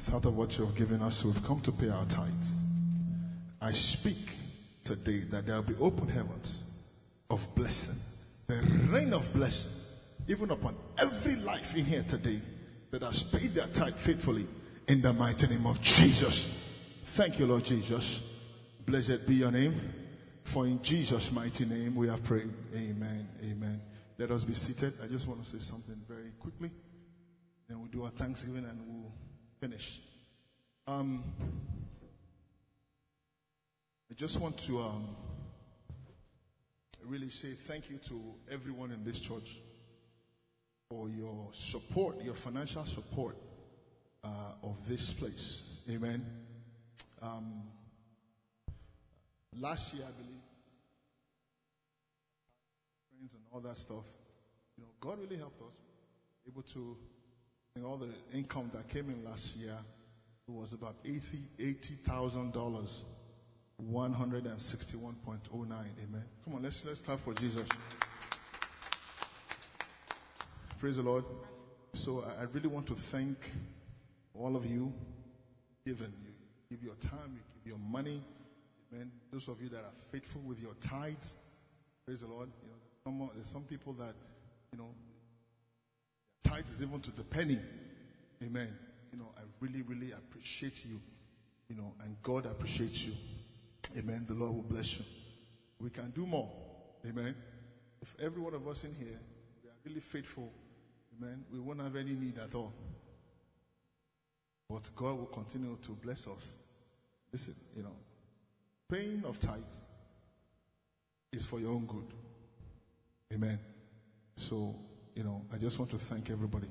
It's out of what you have given us, we've come to pay our tithes. I speak today that there will be open heavens of blessing, the rain of blessing, even upon every life in here today that has paid their tithe faithfully in the mighty name of Jesus. Thank you, Lord Jesus. Blessed be your name. For in Jesus' mighty name we have prayed. Amen. Amen. Let us be seated. I just want to say something very quickly. Then we'll do our Thanksgiving and we'll finish. I just want to really say thank you to everyone in this church for your support, your financial support of this place. Amen. Last year, I believe, friends and all that stuff, God really helped us. Able to, all the income that came in last year, it was about $80,000, 161.09. Amen. Come on, let's clap for Jesus. Praise the Lord. So I really want to thank all of you. You give your time, you give your money. Amen. Those of you that are faithful with your tithes, praise the Lord. There's some people that, tithe is even to the penny. Amen. I really, really appreciate you. And God appreciates you. Amen. The Lord will bless you. We can do more. Amen. If every one of us in here, we are really faithful, amen, we won't have any need at all. But God will continue to bless us. Listen, paying of tithes is for your own good. Amen. So, I just want to thank everybody,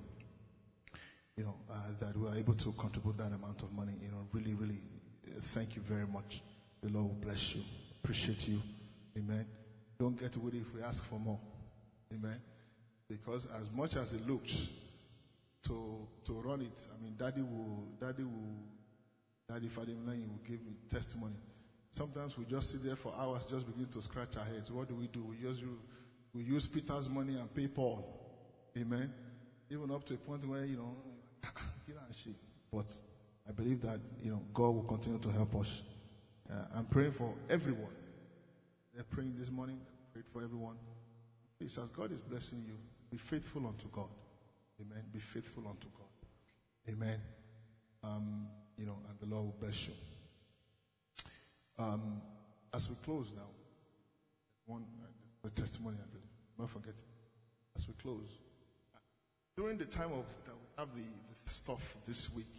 that we are able to contribute that amount of money. Really, really, thank you very much. The Lord will bless you. Appreciate you. Amen. Don't get worried if we ask for more. Amen. Because as much as it looks to run it, Daddy Fadimullah will give me testimony. Sometimes we just sit there for hours, just begin to scratch our heads. What do? We use Peter's money and pay Paul. Amen. Even up to a point where, but I believe that, God will continue to help us. I'm praying for everyone. They're praying this morning. Pray for everyone. Please, as God is blessing you, be faithful unto God. Amen. Be faithful unto God. Amen. And the Lord will bless you. As we close now, the testimony, I believe. Don't forget it. As we close, during the time that we have the stuff this week,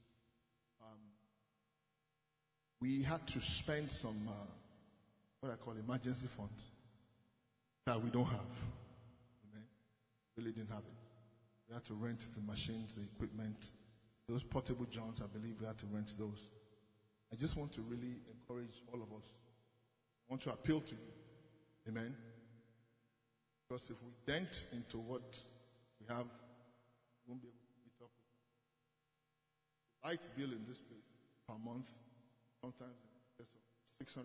we had to spend some what I call emergency funds that we don't have. Amen. Really didn't have it. We had to rent the machines, the equipment, those portable johns. I believe we had to rent those. I just want to really encourage all of us. I want to appeal to you. Amen. Because if we dent into what we have, we won't be able to meet up with it. The light bill in this place per month, sometimes in excess of $600.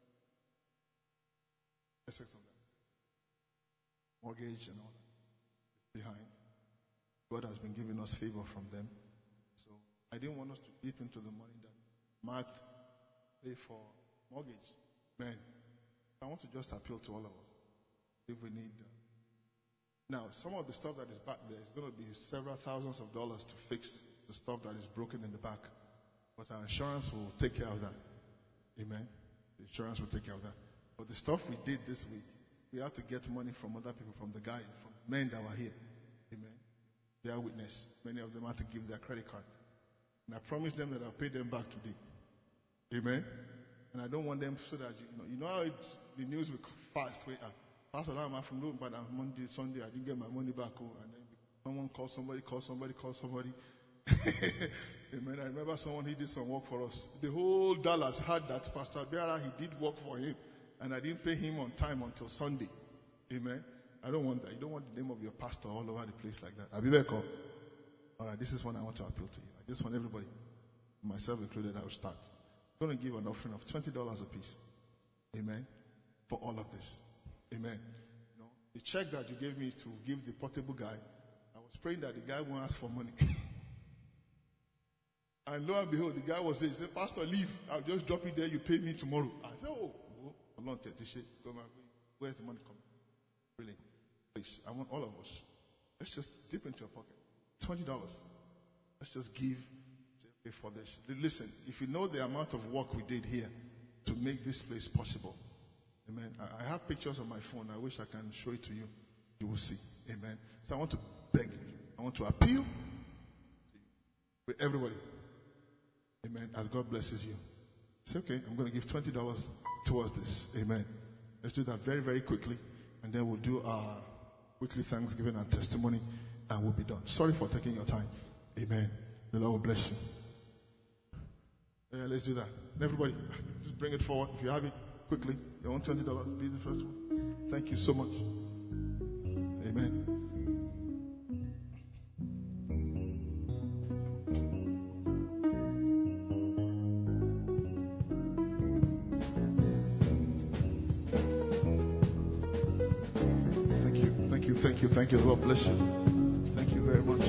Excess of that. Mortgage and all that is behind. God has been giving us favor from them. So I didn't want us to dip into the money that Matt pay for mortgage. Man, I want to just appeal to all of us. If we need now, some of the stuff that is back there is going to be several thousands of dollars to fix the stuff that is broken in the back. But our insurance will take care of that. Amen. The insurance will take care of that. But the stuff we did this week, we had to get money from other people, from the guy, from men that were here. Amen. They are witness. Many of them had to give their credit card. And I promised them that I'll pay them back today. Amen. And I don't want them so that, how the news will fast. Pastor, I'm from Luton, but on Monday, Sunday, I didn't get my money back. And then someone called somebody. Amen. I remember someone, he did some work for us. The whole Dallas had that Pastor Beara, he did work for him. And I didn't pay him on time until Sunday. Amen. I don't want that. You don't want the name of your pastor all over the place like that. Abibeko. All right, this is when I want to appeal to you. I just want everybody, myself included, I will start. I'm going to give an offering of $20 a piece. Amen. For all of this. Amen. The check that you gave me to give the portable guy, I was praying that the guy won't ask for money. And lo and behold, the guy was there. He said, Pastor, leave. I'll just drop it there. You pay me tomorrow. I said, where's the money coming? Really? Please, I want all of us. Let's just dip into your pocket. $20. Let's just give for this. Listen, if you know the amount of work we did here to make this place possible, amen. I have pictures on my phone. I wish I can show it to you. You will see. Amen. So I want to beg you. I want to appeal with everybody. Amen. As God blesses you. Say, okay, I'm going to give $20 towards this. Amen. Let's do that very, very quickly. And then we'll do our weekly Thanksgiving and testimony. And we'll be done. Sorry for taking your time. Amen. The Lord will bless you. Yeah, let's do that. And everybody, just bring it forward. If you have it, quickly. You want $20? Be the first one. Thank you so much. Amen. Thank you. The Lord bless you. Thank you very much.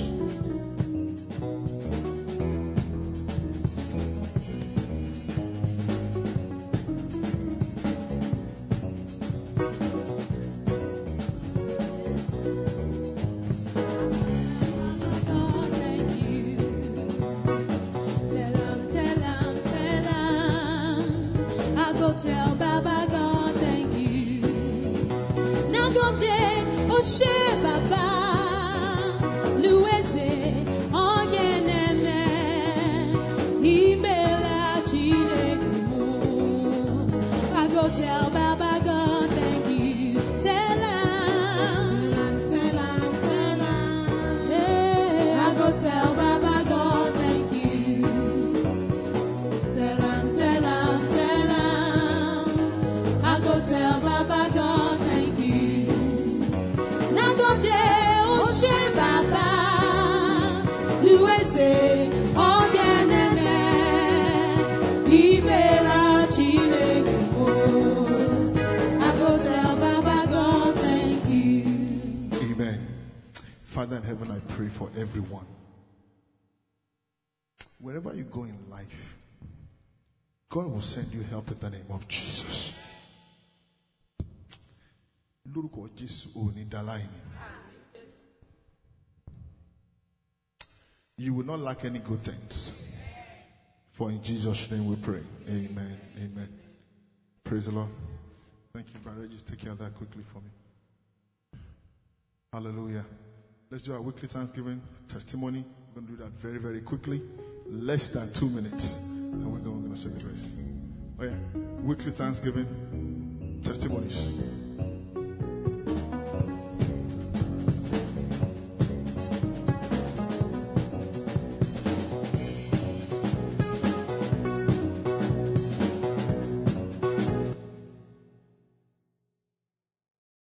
Tell Baba God thank you. Now go there, oh share Baba, Lueze, Oyeneme, Imela Chidekumo. I go tell Baba God thank you. Tell him. Hey, I go tell Baba God thank you. Tell him. Tell Baba God thank you. Now go there, oh share Baba, Lueze, Ogeneme, Ibela Chilekumo. I go tell Baba God thank you. Amen. Father in heaven, I pray for everyone. Wherever you go in life, God will send you help in the name of Jesus. You will not lack any good things. For in Jesus' name we pray. Amen. Amen. Praise the Lord. Thank you, Brother. Just take care of that quickly for me. Hallelujah. Let's do our weekly Thanksgiving testimony. We're going to do that very, very quickly. Less than 2 minutes. And we're going to celebrate. Oh yeah. Weekly Thanksgiving testimonies.